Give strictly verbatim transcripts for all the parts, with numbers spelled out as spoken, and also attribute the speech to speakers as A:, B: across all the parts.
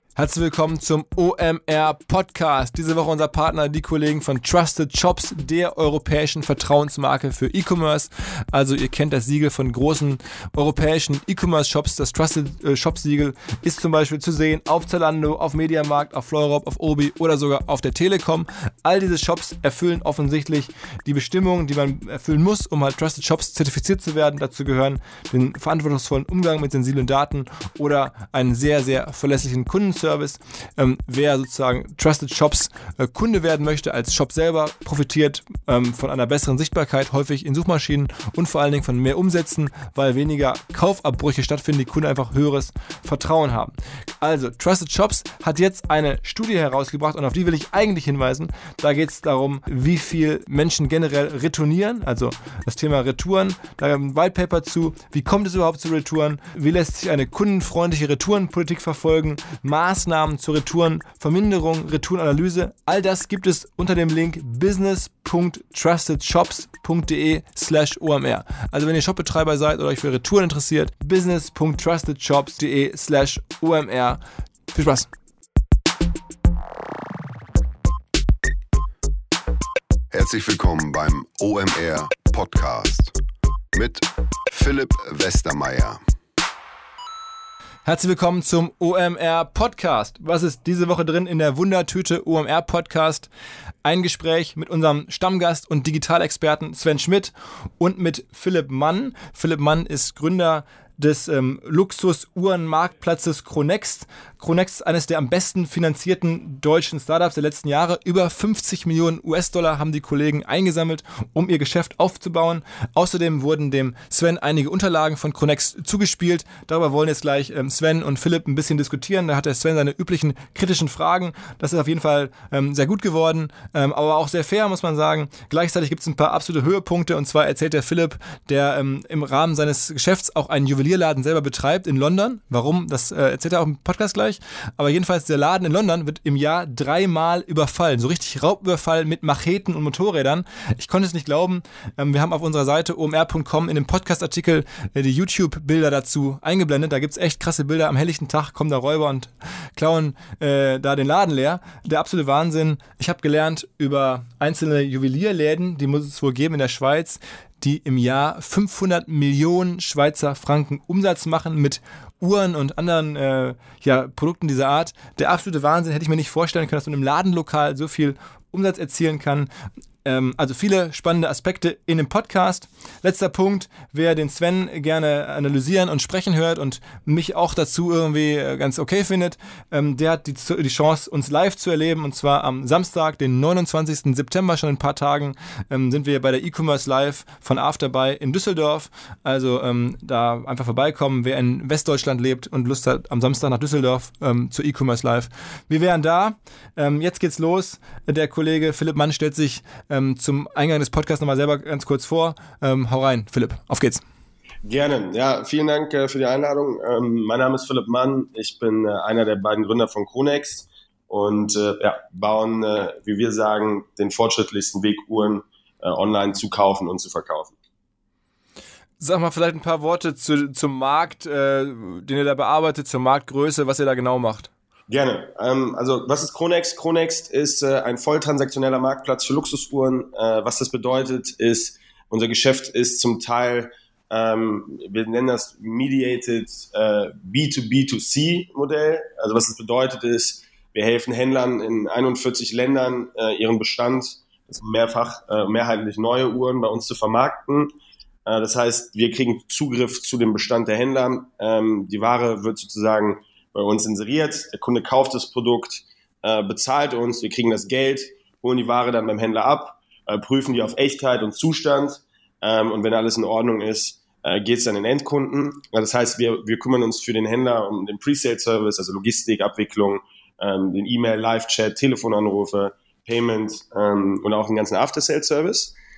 A: Herzlich willkommen zum O M R Podcast. Diese Woche unser Partner, die Kollegen von Trusted Shops, der europäischen Vertrauensmarke für E-Commerce. Also ihr kennt das Siegel von großen europäischen E-Commerce-Shops. Das Trusted Shops Siegel ist zum Beispiel zu sehen auf Zalando, auf Mediamarkt, auf Fleurop, auf Obi oder sogar auf der Telekom. All diese Shops erfüllen offensichtlich die Bestimmungen, die man erfüllen muss, um halt Trusted Shops zertifiziert zu werden. Dazu gehören den verantwortungsvollen Umgang mit sensiblen Daten oder einen sehr, sehr verlässlichen Kundenservice. Ähm, wer sozusagen Trusted Shops äh, Kunde werden möchte als Shop selber, profitiert ähm, von einer besseren Sichtbarkeit, häufig in Suchmaschinen und vor allen Dingen von mehr Umsätzen, weil weniger Kaufabbrüche stattfinden, die Kunden einfach höheres Vertrauen haben. Also Trusted Shops hat jetzt eine Studie herausgebracht und auf die will ich eigentlich hinweisen. Da geht es darum, wie viel Menschen generell retournieren, also das Thema Retouren. Da haben wir ein White Paper zu, wie kommt es überhaupt zu Retouren, wie lässt sich eine kundenfreundliche Retourenpolitik verfolgen, Maßnahmen zur Retourenverminderung, Retourenanalyse. All das gibt es unter dem Link business.trustedshops.de slash omr. Also wenn ihr Shopbetreiber seid oder euch für Retouren interessiert, business.trustedshops.de slash omr. Viel Spaß!
B: Herzlich willkommen beim O M R Podcast mit Philipp Westermeier.
A: Herzlich willkommen zum O M R Podcast. Was ist diese Woche drin in der Wundertüte O M R Podcast? Ein Gespräch mit unserem Stammgast und Digitalexperten Sven Schmidt und mit Philipp Mann. Philipp Mann ist Gründer des ähm, Luxus-Uhren-Marktplatzes Chronext. Chronext ist eines der am besten finanzierten deutschen Startups der letzten Jahre. Über fünfzig Millionen U S-Dollar haben die Kollegen eingesammelt, um ihr Geschäft aufzubauen. Außerdem wurden dem Sven einige Unterlagen von Chronext zugespielt. Darüber wollen jetzt gleich ähm, Sven und Philipp ein bisschen diskutieren. Da hat der Sven seine üblichen kritischen Fragen. Das ist auf jeden Fall ähm, sehr gut geworden, ähm, aber auch sehr fair, muss man sagen. Gleichzeitig gibt es ein paar absolute Höhepunkte, und zwar erzählt der Philipp, der ähm, im Rahmen seines Geschäfts auch einen Juwelier Laden selber betreibt in London. Warum? Das äh, erzählt er auch im Podcast gleich. Aber jedenfalls, der Laden in London wird im Jahr dreimal überfallen. So richtig Raubüberfall mit Macheten und Motorrädern. Ich konnte es nicht glauben. Ähm, wir haben auf unserer Seite o m r punkt com in dem Podcast-Artikel äh, die YouTube-Bilder dazu eingeblendet. Da gibt es echt krasse Bilder. Am helllichten Tag kommen da Räuber und klauen äh, da den Laden leer. Der absolute Wahnsinn. Ich habe gelernt über einzelne Juwelierläden, die muss es wohl geben in der Schweiz, die im Jahr fünfhundert Millionen Schweizer Franken Umsatz machen mit Uhren und anderen äh, ja, Produkten dieser Art. Der absolute Wahnsinn, hätte ich mir nicht vorstellen können, dass man im Ladenlokal so viel Umsatz erzielen kann. Ähm, also viele spannende Aspekte in dem Podcast. Letzter Punkt, wer den Sven gerne analysieren und sprechen hört und mich auch dazu irgendwie ganz okay findet, ähm, der hat die, die Chance, uns live zu erleben, und zwar am Samstag, den neunundzwanzigsten September, schon in ein paar Tagen, ähm, sind wir bei der E-Commerce Live von Afterbuy in Düsseldorf. Also ähm, da einfach vorbeikommen, wer in Westdeutschland lebt und Lust hat, am Samstag nach Düsseldorf ähm, zur E-Commerce Live. Wir wären da. Ähm, jetzt geht's los. Der Kollege Philipp Mann stellt sich Ähm, zum Eingang des Podcasts nochmal selber ganz kurz vor. Ähm, hau rein, Philipp, auf geht's.
C: Gerne, ja, vielen Dank äh, für die Einladung. Ähm, mein Name ist Philipp Mann, ich bin äh, einer der beiden Gründer von Chronext und äh, ja, bauen, äh, wie wir sagen, den fortschrittlichsten Weg, Uhren äh, online zu kaufen und zu verkaufen.
A: Sag mal vielleicht ein paar Worte zu, zum Markt, äh, den ihr da bearbeitet, zur Marktgröße, was ihr da genau macht.
C: Gerne. Ähm, also was ist Chronext? Chronext ist äh, ein volltransaktioneller Marktplatz für Luxusuhren. Äh, was das bedeutet, ist, unser Geschäft ist zum Teil, ähm, wir nennen das Mediated äh, B zwei B zwei C Modell. Also was das bedeutet ist, wir helfen Händlern in einundvierzig Ländern, äh, ihren Bestand, das sind mehrfach, äh, mehrheitlich neue Uhren bei uns zu vermarkten. Äh, das heißt, wir kriegen Zugriff zu dem Bestand der Händler. Ähm, die Ware wird sozusagen bei uns inseriert, der Kunde kauft das Produkt, äh, bezahlt uns, wir kriegen das Geld, holen die Ware dann beim Händler ab, äh, prüfen die auf Echtheit und Zustand, ähm, und wenn alles in Ordnung ist, äh, geht es dann in den Endkunden. Das heißt, wir, wir kümmern uns für den Händler um den Pre-Sale-Service, also Logistik, Abwicklung, ähm, den E-Mail, Live-Chat, Telefonanrufe, Payment ähm, und auch den ganzen After-Sale-Service.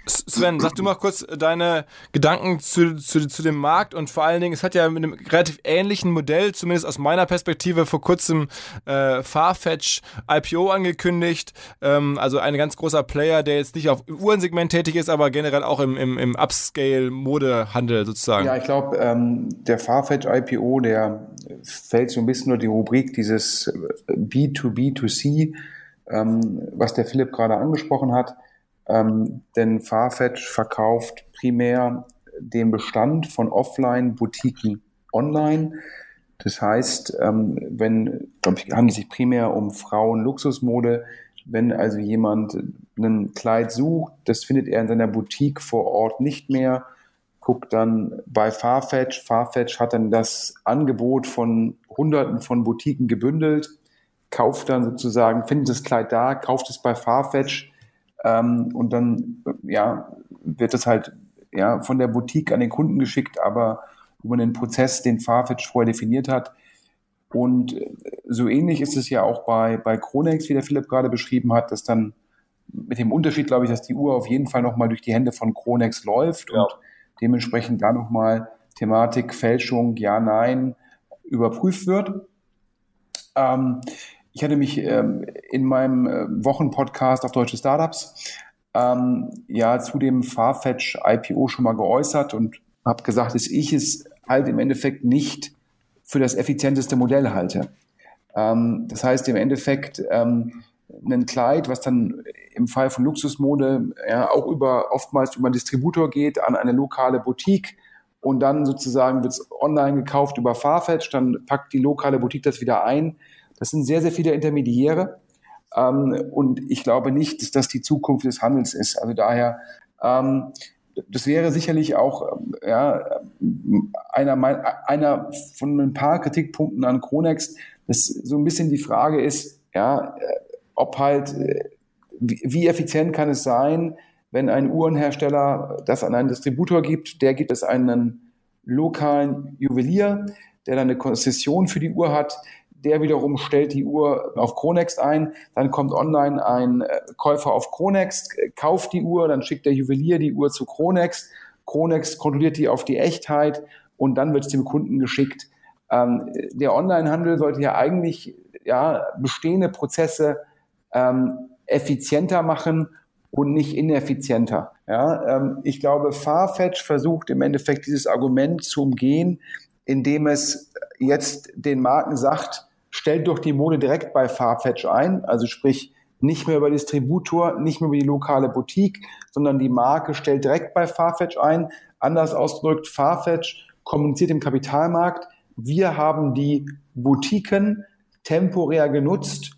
A: Sven, sag du mal kurz deine Gedanken zu, zu, zu dem Markt und vor allen Dingen, es hat ja mit einem relativ ähnlichen Modell, zumindest aus meiner Perspektive, vor kurzem äh, Farfetch I P O angekündigt, ähm, also ein ganz großer Player, der jetzt nicht auf Uhrensegment tätig ist, aber generell auch im, im, im Upscale-Modehandel sozusagen.
D: Ja, ich glaube, ähm, der Farfetch I P O, der fällt so ein bisschen unter die Rubrik dieses B to B to C, ähm, was der Philipp gerade angesprochen hat. Ähm, denn Farfetch verkauft primär den Bestand von Offline-Boutiquen online. Das heißt, ähm, wenn, glaube ich, handelt es sich primär um Frauen-Luxusmode. Wenn also jemand ein Kleid sucht, das findet er in seiner Boutique vor Ort nicht mehr, guckt dann bei Farfetch. Farfetch hat dann das Angebot von Hunderten von Boutiquen gebündelt, kauft dann sozusagen, findet das Kleid da, kauft es bei Farfetch. Ähm, und dann ja, wird das halt ja, von der Boutique an den Kunden geschickt, aber über einen Prozess, den Farfetch vorher definiert hat. Und so ähnlich ist es ja auch bei, bei Chronex, wie der Philipp gerade beschrieben hat, dass dann mit dem Unterschied, glaube ich, dass die Uhr auf jeden Fall nochmal durch die Hände von Chronex läuft ja. und dementsprechend da nochmal Thematik Fälschung, ja, nein, überprüft wird. Ähm, Ich hatte mich ähm, in meinem äh, Wochenpodcast auf Deutsche Startups ähm, ja zu dem Farfetch I P O schon mal geäußert und habe gesagt, dass ich es halt im Endeffekt nicht für das effizienteste Modell halte. Ähm, das heißt im Endeffekt ähm, ein Kleid, was dann im Fall von Luxusmode ja, auch über oftmals über einen Distributor geht an eine lokale Boutique und dann sozusagen wird es online gekauft über Farfetch, dann packt die lokale Boutique das wieder ein. Das sind sehr, sehr viele Intermediäre ähm, und ich glaube nicht, dass das die Zukunft des Handels ist. Also daher, ähm, das wäre sicherlich auch äh, ja, einer, einer von ein paar Kritikpunkten an Chronex, dass so ein bisschen die Frage ist, ja, ob halt, äh, wie, wie effizient kann es sein, wenn ein Uhrenhersteller das an einen Distributor gibt, der gibt es einen lokalen Juwelier, der dann eine Konzession für die Uhr hat, der wiederum stellt die Uhr auf Chronext ein, dann kommt online ein Käufer auf Chronext, kauft die Uhr, dann schickt der Juwelier die Uhr zu Chronext, Chronext kontrolliert die auf die Echtheit und dann wird es dem Kunden geschickt. Ähm, der Onlinehandel sollte ja eigentlich ja, bestehende Prozesse ähm, effizienter machen und nicht ineffizienter. Ja, ähm, ich glaube, Farfetch versucht im Endeffekt dieses Argument zu umgehen, indem es jetzt den Marken sagt, stellt doch die Mode direkt bei Farfetch ein, also sprich nicht mehr über Distributor, nicht mehr über die lokale Boutique, sondern die Marke stellt direkt bei Farfetch ein. Anders ausgedrückt, Farfetch kommuniziert im Kapitalmarkt, wir haben die Boutiquen temporär genutzt,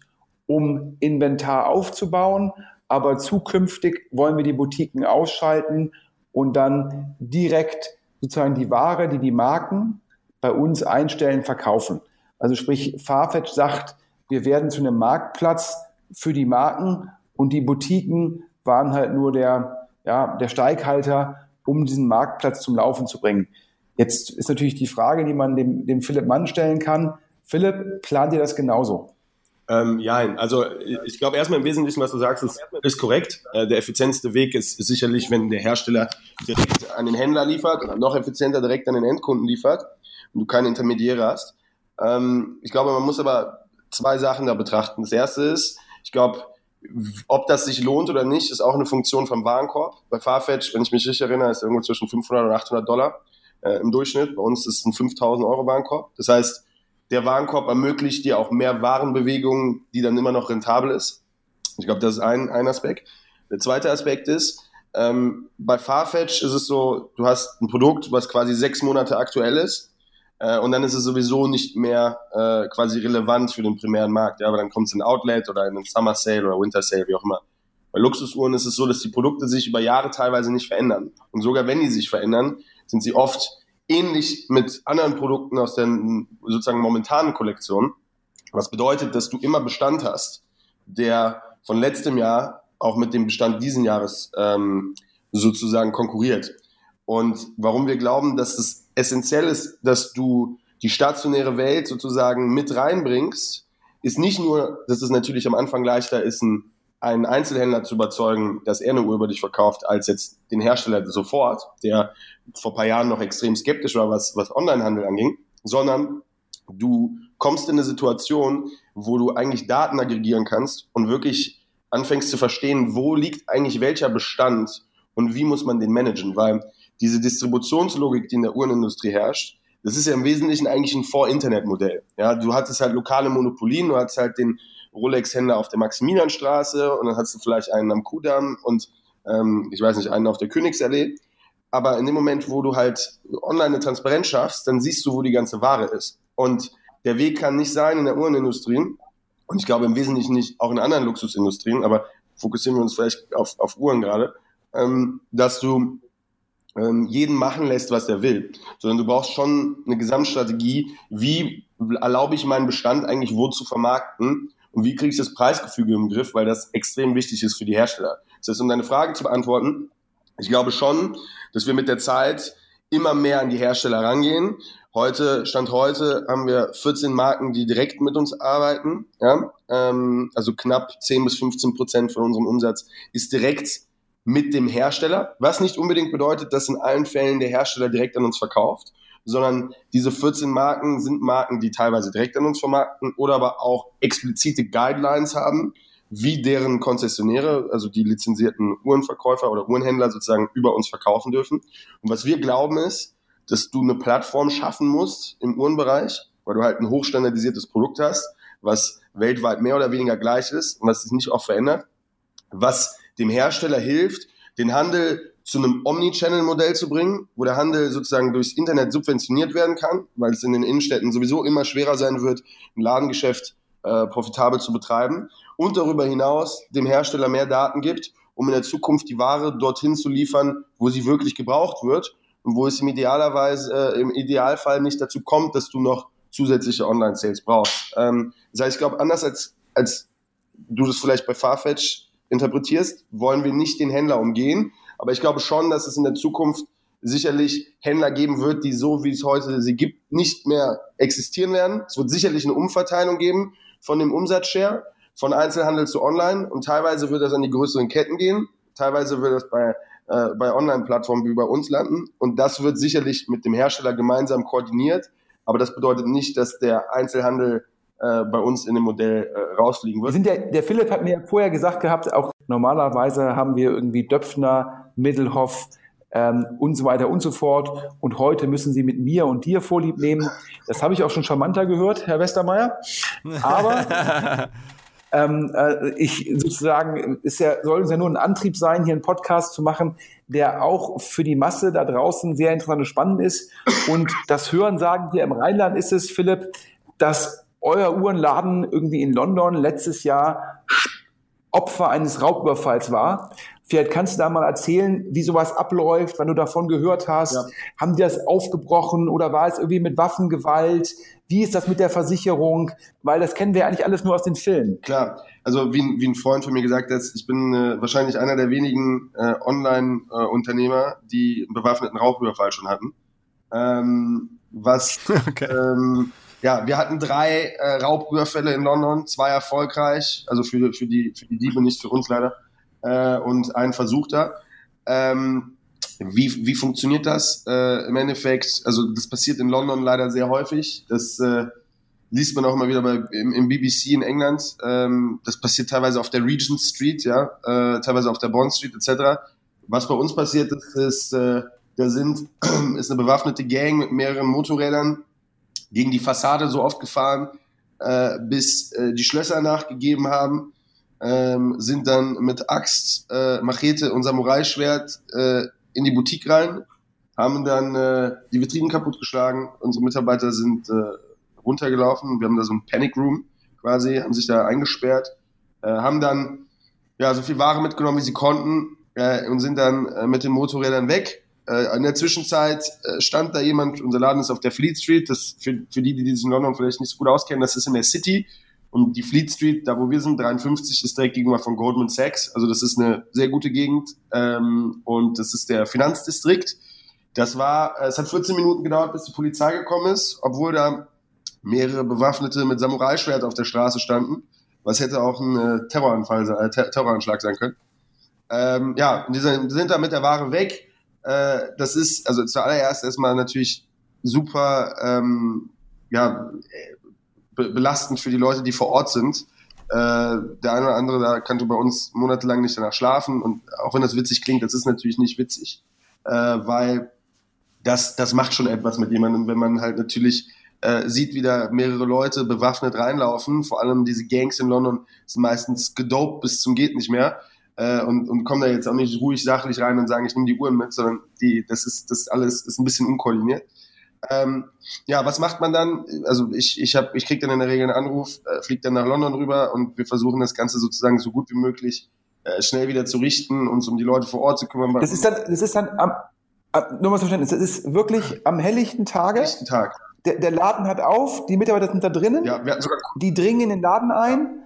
D: um Inventar aufzubauen, aber zukünftig wollen wir die Boutiquen ausschalten und dann direkt sozusagen die Ware, die die Marken bei uns einstellen, verkaufen. Also sprich, Farfetch sagt, wir werden zu einem Marktplatz für die Marken und die Boutiquen waren halt nur der, ja, der Steighalter, um diesen Marktplatz zum Laufen zu bringen. Jetzt ist natürlich die Frage, die man dem, dem Philipp Mann stellen kann. Philipp, plant ihr das genauso?
C: Ähm, ja, also ich glaube erstmal im Wesentlichen, was du sagst, ist, ist korrekt. Äh, der effizienteste Weg ist, ist sicherlich, wenn der Hersteller direkt an den Händler liefert oder noch effizienter direkt an den Endkunden liefert und du keine Intermediäre hast. Ähm, ich glaube, man muss aber zwei Sachen da betrachten. Das erste ist, ich glaube, ob das sich lohnt oder nicht, ist auch eine Funktion vom Warenkorb. Bei Farfetch, wenn ich mich richtig erinnere, ist irgendwo zwischen fünfhundert und achthundert Dollar äh, im Durchschnitt. Bei uns ist es ein fünftausend Euro Warenkorb. Das heißt, der Warenkorb ermöglicht dir auch mehr Warenbewegungen, die dann immer noch rentabel ist. Ich glaube, das ist ein, ein Aspekt. Der zweite Aspekt ist, ähm, bei Farfetch ist es so, du hast ein Produkt, was quasi sechs Monate aktuell ist. Und dann ist es sowieso nicht mehr äh, quasi relevant für den primären Markt, ja, aber dann kommt es in ein Outlet oder in einen Summer Sale oder Winter Sale, wie auch immer. Bei Luxusuhren ist es so, dass die Produkte sich über Jahre teilweise nicht verändern. Und sogar wenn die sich verändern, sind sie oft ähnlich mit anderen Produkten aus der sozusagen momentanen Kollektion. Was bedeutet, dass du immer Bestand hast, der von letztem Jahr auch mit dem Bestand diesen Jahres ähm, sozusagen konkurriert. Und warum wir glauben, dass es essentiell ist, dass du die stationäre Welt sozusagen mit reinbringst, ist nicht nur, dass es natürlich am Anfang leichter ist, ein einen Einzelhändler zu überzeugen, dass er eine Uhr über dich verkauft, als jetzt den Hersteller sofort, der vor ein paar Jahren noch extrem skeptisch war, was, was Onlinehandel anging, sondern du kommst in eine Situation, wo du eigentlich Daten aggregieren kannst und wirklich anfängst zu verstehen, wo liegt eigentlich welcher Bestand und wie muss man den managen, weil diese Distributionslogik, die in der Uhrenindustrie herrscht, das ist ja im Wesentlichen eigentlich ein Vor-Internet-Modell. Ja, du hattest halt lokale Monopolien, du hattest halt den Rolex-Händler auf der Maximilianstraße und dann hast du vielleicht einen am Kudamm und ähm, ich weiß nicht, einen auf der Königsallee. Aber in dem Moment, wo du halt online eine Transparenz schaffst, dann siehst du, wo die ganze Ware ist. Und der Weg kann nicht sein in der Uhrenindustrie, und ich glaube im Wesentlichen nicht auch in anderen Luxusindustrien, aber fokussieren wir uns vielleicht auf, auf Uhren gerade, ähm, dass du ähm, jeden machen lässt, was er will. Sondern du brauchst schon eine Gesamtstrategie, wie erlaube ich meinen Bestand eigentlich wo zu vermarkten und wie kriege ich das Preisgefüge im Griff, weil das extrem wichtig ist für die Hersteller. Das heißt, um deine Frage zu beantworten, ich glaube schon, dass wir mit der Zeit immer mehr an die Hersteller rangehen. Heute, Stand heute, haben wir vierzehn Marken, die direkt mit uns arbeiten. Ja? Ähm, also knapp zehn bis fünfzehn Prozent von unserem Umsatz ist direkt mit dem Hersteller, was nicht unbedingt bedeutet, dass in allen Fällen der Hersteller direkt an uns verkauft, sondern diese vierzehn Marken sind Marken, die teilweise direkt an uns vermarkten oder aber auch explizite Guidelines haben, wie deren Konzessionäre, also die lizenzierten Uhrenverkäufer oder Uhrenhändler sozusagen über uns verkaufen dürfen. Und was wir glauben ist, dass du eine Plattform schaffen musst im Uhrenbereich, weil du halt ein hochstandardisiertes Produkt hast, was weltweit mehr oder weniger gleich ist und was sich nicht oft verändert, was dem Hersteller hilft, den Handel zu einem Omnichannel-Modell zu bringen, wo der Handel sozusagen durchs Internet subventioniert werden kann, weil es in den Innenstädten sowieso immer schwerer sein wird, ein Ladengeschäft äh, profitabel zu betreiben und darüber hinaus dem Hersteller mehr Daten gibt, um in der Zukunft die Ware dorthin zu liefern, wo sie wirklich gebraucht wird und wo es im, idealerweise, äh, im Idealfall nicht dazu kommt, dass du noch zusätzliche Online-Sales brauchst. Ähm, das heißt, ich glaube, anders als, als du das vielleicht bei Farfetch interpretierst, wollen wir nicht den Händler umgehen. Aber ich glaube schon, dass es in der Zukunft sicherlich Händler geben wird, die so, wie es heute sie gibt, nicht mehr existieren werden. Es wird sicherlich eine Umverteilung geben von dem Umsatzshare, von Einzelhandel zu Online. Und teilweise wird das an die größeren Ketten gehen. Teilweise wird das bei, äh, bei Online-Plattformen wie bei uns landen. Und das wird sicherlich mit dem Hersteller gemeinsam koordiniert. Aber das bedeutet nicht, dass der Einzelhandel äh, bei uns in dem Modell äh, rausfliegen wird.
D: Wir sind ja, der Philipp hat mir vorher gesagt gehabt, auch normalerweise haben wir irgendwie Döpfner, Middelhoff ähm, und so weiter und so fort. Und heute müssen Sie mit mir und dir Vorlieb nehmen. Das habe ich auch schon charmanter gehört, Herr Westermeier. Aber ähm, äh, ich sozusagen, ist ja, soll uns ja nur ein Antrieb sein, hier einen Podcast zu machen, der auch für die Masse da draußen sehr interessant und spannend ist. Und das Hörensagen hier im Rheinland ist es, Philipp, dass euer Uhrenladen irgendwie in London letztes Jahr Opfer eines Raubüberfalls war. Vielleicht kannst du da mal erzählen, wie sowas abläuft, wenn du davon gehört hast. Ja. Haben die das aufgebrochen oder war es irgendwie mit Waffengewalt? Wie ist das mit der Versicherung? Weil das kennen wir eigentlich alles nur aus den Filmen.
C: Klar, also wie, wie ein Freund von mir gesagt hat, ich bin äh, wahrscheinlich einer der wenigen äh, Online-Unternehmer, äh, die einen bewaffneten Raubüberfall schon hatten. Ähm, was, okay. ähm, ja, wir hatten drei äh, Raubüberfälle in London, zwei erfolgreich, also für, für, die, für die Diebe, nicht für uns leider, äh, und ein versuchter. Ähm, wie, wie funktioniert das? Äh, im Endeffekt, also das passiert in London leider sehr häufig, das äh, liest man auch immer wieder bei, im, im B B C in England, ähm, das passiert teilweise auf der Regent Street, ja, äh, teilweise auf der Bond Street et cetera. Was bei uns passiert ist, ist, äh, da sind, ist eine bewaffnete Gang mit mehreren Motorrädern gegen die Fassade so oft gefahren, äh, bis äh, die Schlösser nachgegeben haben, ähm, sind dann mit Axt, äh, Machete und Samurai-Schwert äh, in die Boutique rein, haben dann äh, die Vitrinen kaputtgeschlagen, unsere Mitarbeiter sind äh, runtergelaufen, wir haben da so ein Panic Room quasi, haben sich da eingesperrt, äh, haben dann ja so viel Ware mitgenommen, wie sie konnten, äh, und sind dann äh, mit den Motorrädern weg. Äh, in der Zwischenzeit äh, stand da jemand, unser Laden ist auf der Fleet Street, das für, für die, die sich in London vielleicht nicht so gut auskennen, das ist in der City, und die Fleet Street, da wo wir sind, dreiundfünfzig, ist direkt gegenüber von Goldman Sachs, also das ist eine sehr gute Gegend, ähm, und das ist der Finanzdistrikt. Das war, äh, es hat vierzehn Minuten gedauert, bis die Polizei gekommen ist, obwohl da mehrere Bewaffnete mit Samurai-Schwert auf der Straße standen. was hätte auch ein äh, Terroranfall, äh, Ter- Terroranschlag sein können. Ähm, ja, die sind, die sind da mit der Ware weg. Äh, das ist, also zuallererst erstmal natürlich super, ähm, ja, be- belastend für die Leute, die vor Ort sind. Äh, der eine oder andere, da kannte bei uns monatelang nicht danach schlafen, und auch wenn das witzig klingt, das ist natürlich nicht witzig, äh, weil das, das macht schon etwas mit jemandem, wenn man halt natürlich äh, sieht, wie da mehrere Leute bewaffnet reinlaufen. Vor allem diese Gangs in London sind meistens gedopt bis zum geht nicht mehr, äh, und, und kommen da jetzt auch nicht ruhig sachlich rein und sagen, ich nehme die Uhren mit, sondern die, das ist das alles ist ein bisschen unkoordiniert. Ähm, ja, was macht man dann? Also ich, ich, hab, ich kriege dann in der Regel einen Anruf, äh, fliege dann nach London rüber, und wir versuchen das Ganze sozusagen so gut wie möglich äh, schnell wieder zu richten, uns um die Leute vor Ort zu kümmern.
D: Das ist dann, das ist dann am, am nur mal zum Verständnis, das ist wirklich am helllichten Tage.
C: Helllichten Tag.
D: Der, der Laden hat auf, die Mitarbeiter sind da drinnen,
C: Ja, wir hatten sogar
D: die dringen in den Laden ein,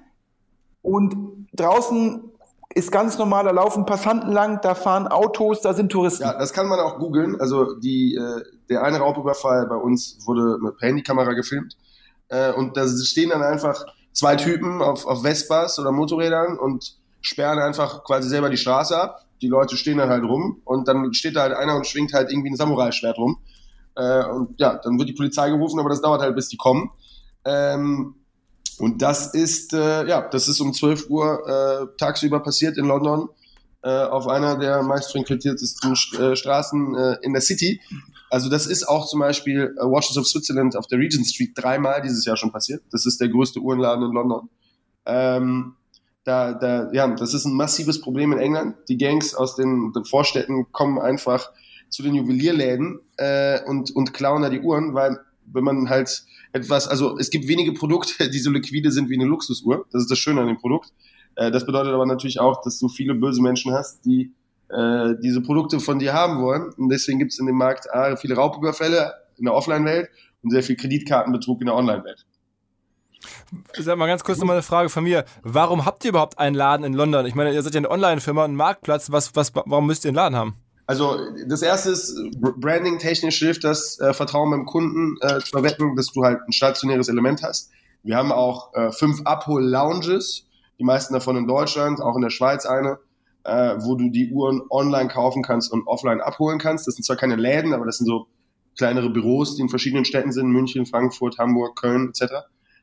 D: und draußen ist ganz normal, da laufen Passanten lang, da fahren Autos, da sind Touristen.
C: Ja, das kann man auch googeln. Also die, äh, der eine Raubüberfall bei uns wurde mit Handykamera gefilmt. Äh, und da stehen dann einfach zwei Typen auf, auf Vespas oder Motorrädern und sperren einfach quasi selber die Straße ab. Die Leute stehen dann halt rum, und dann steht da halt einer und schwingt halt irgendwie ein Samurai-Schwert rum. Äh, und ja, dann wird die Polizei gerufen, aber das dauert halt, bis die kommen. Ähm, Und das ist, äh, ja, das ist um zwölf Uhr äh, tagsüber passiert in London, äh, auf einer der meistfrequentiertesten äh, Straßen äh, in der City. Also das ist auch zum Beispiel äh, Watches of Switzerland auf der Regent Street dreimal dieses Jahr schon passiert. Das ist der größte Uhrenladen in London. Ähm, da, da, ja, das ist ein massives Problem in England. Die Gangs aus den, den Vorstädten kommen einfach zu den Juwelierläden äh, und, und klauen da die Uhren, weil wenn man halt etwas, also es gibt wenige Produkte, die so liquide sind wie eine Luxusuhr. Das ist das Schöne an dem Produkt. Äh, das bedeutet aber natürlich auch, dass du viele böse Menschen hast, die äh, diese Produkte von dir haben wollen. Und deswegen gibt es in dem Markt A, viele Raubüberfälle in der Offline-Welt und sehr viel Kreditkartenbetrug in der Online-Welt.
A: Sag mal ganz kurz nochmal eine Frage von mir. Warum habt ihr überhaupt einen Laden in London? Ich meine, ihr seid ja eine Online-Firma, ein Marktplatz. Was, was, warum müsst ihr einen Laden haben?
C: Also das erste ist, branding-technisch hilft das, äh, Vertrauen beim Kunden äh, zu erwecken, dass du halt ein stationäres Element hast. Wir haben auch äh, fünf Abhol-Lounges, die meisten davon in Deutschland, auch in der Schweiz eine, äh, wo du die Uhren online kaufen kannst und offline abholen kannst. Das sind zwar keine Läden, aber das sind so kleinere Büros, die in verschiedenen Städten sind, München, Frankfurt, Hamburg, Köln et cetera.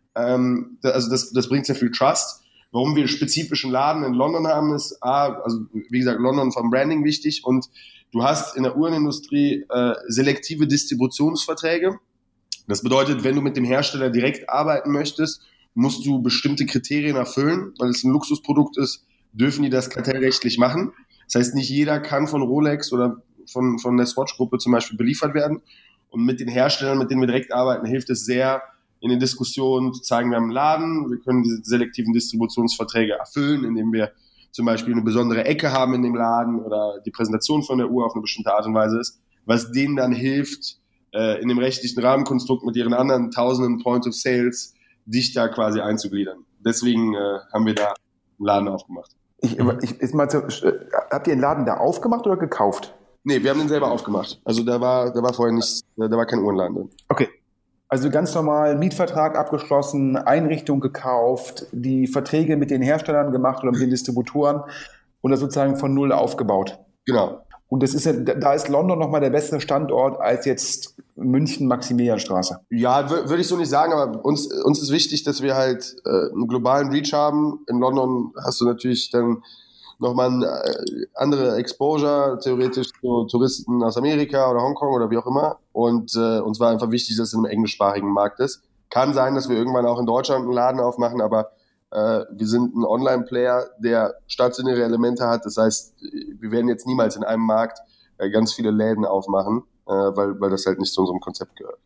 C: Ähm, also das, das bringt sehr viel Trust. Warum wir einen spezifischen Laden in London haben, ist A, also wie gesagt, London vom Branding wichtig, und du hast in der Uhrenindustrie äh, selektive Distributionsverträge. Das bedeutet, wenn du mit dem Hersteller direkt arbeiten möchtest, musst du bestimmte Kriterien erfüllen, weil es ein Luxusprodukt ist, dürfen die das kartellrechtlich machen. Das heißt, nicht jeder kann von Rolex oder von, von der Swatch-Gruppe zum Beispiel beliefert werden. Und mit den Herstellern, mit denen wir direkt arbeiten, hilft es sehr, in den Diskussionen zu zeigen, wir haben einen Laden, wir können diese selektiven Distributionsverträge erfüllen, indem wir zum Beispiel eine besondere Ecke haben in dem Laden oder die Präsentation von der Uhr auf eine bestimmte Art und Weise ist, was denen dann hilft, äh, in dem rechtlichen Rahmenkonstrukt mit ihren anderen tausenden Point of Sales dich da quasi einzugliedern. Deswegen äh, haben wir da einen Laden aufgemacht.
D: Ich, ich, ist mal so, habt ihr den Laden da aufgemacht oder gekauft?
C: Nee, wir haben den selber aufgemacht. Also da war, da war vorher nichts, da war kein Uhrenladen drin.
D: Okay. Also ganz normal Mietvertrag abgeschlossen, Einrichtung gekauft, die Verträge mit den Herstellern gemacht oder mit den Distributoren und das sozusagen von null aufgebaut.
C: Genau.
D: Und das ist ja, da ist London nochmal der bessere Standort als jetzt München Maximilianstraße.
C: Ja, w- würde ich so nicht sagen, aber uns, uns ist wichtig, dass wir halt äh, einen globalen Reach haben. In London hast du natürlich dann nochmal eine äh, andere Exposure, theoretisch so Touristen aus Amerika oder Hongkong oder wie auch immer. Und äh, uns war einfach wichtig, dass es in einem englischsprachigen Markt ist. Kann sein, dass wir irgendwann auch in Deutschland einen Laden aufmachen, aber äh, wir sind ein Online-Player, der stationäre Elemente hat. Das heißt, wir werden jetzt niemals in einem Markt äh, ganz viele Läden aufmachen, äh, weil, weil das halt nicht zu unserem Konzept gehört.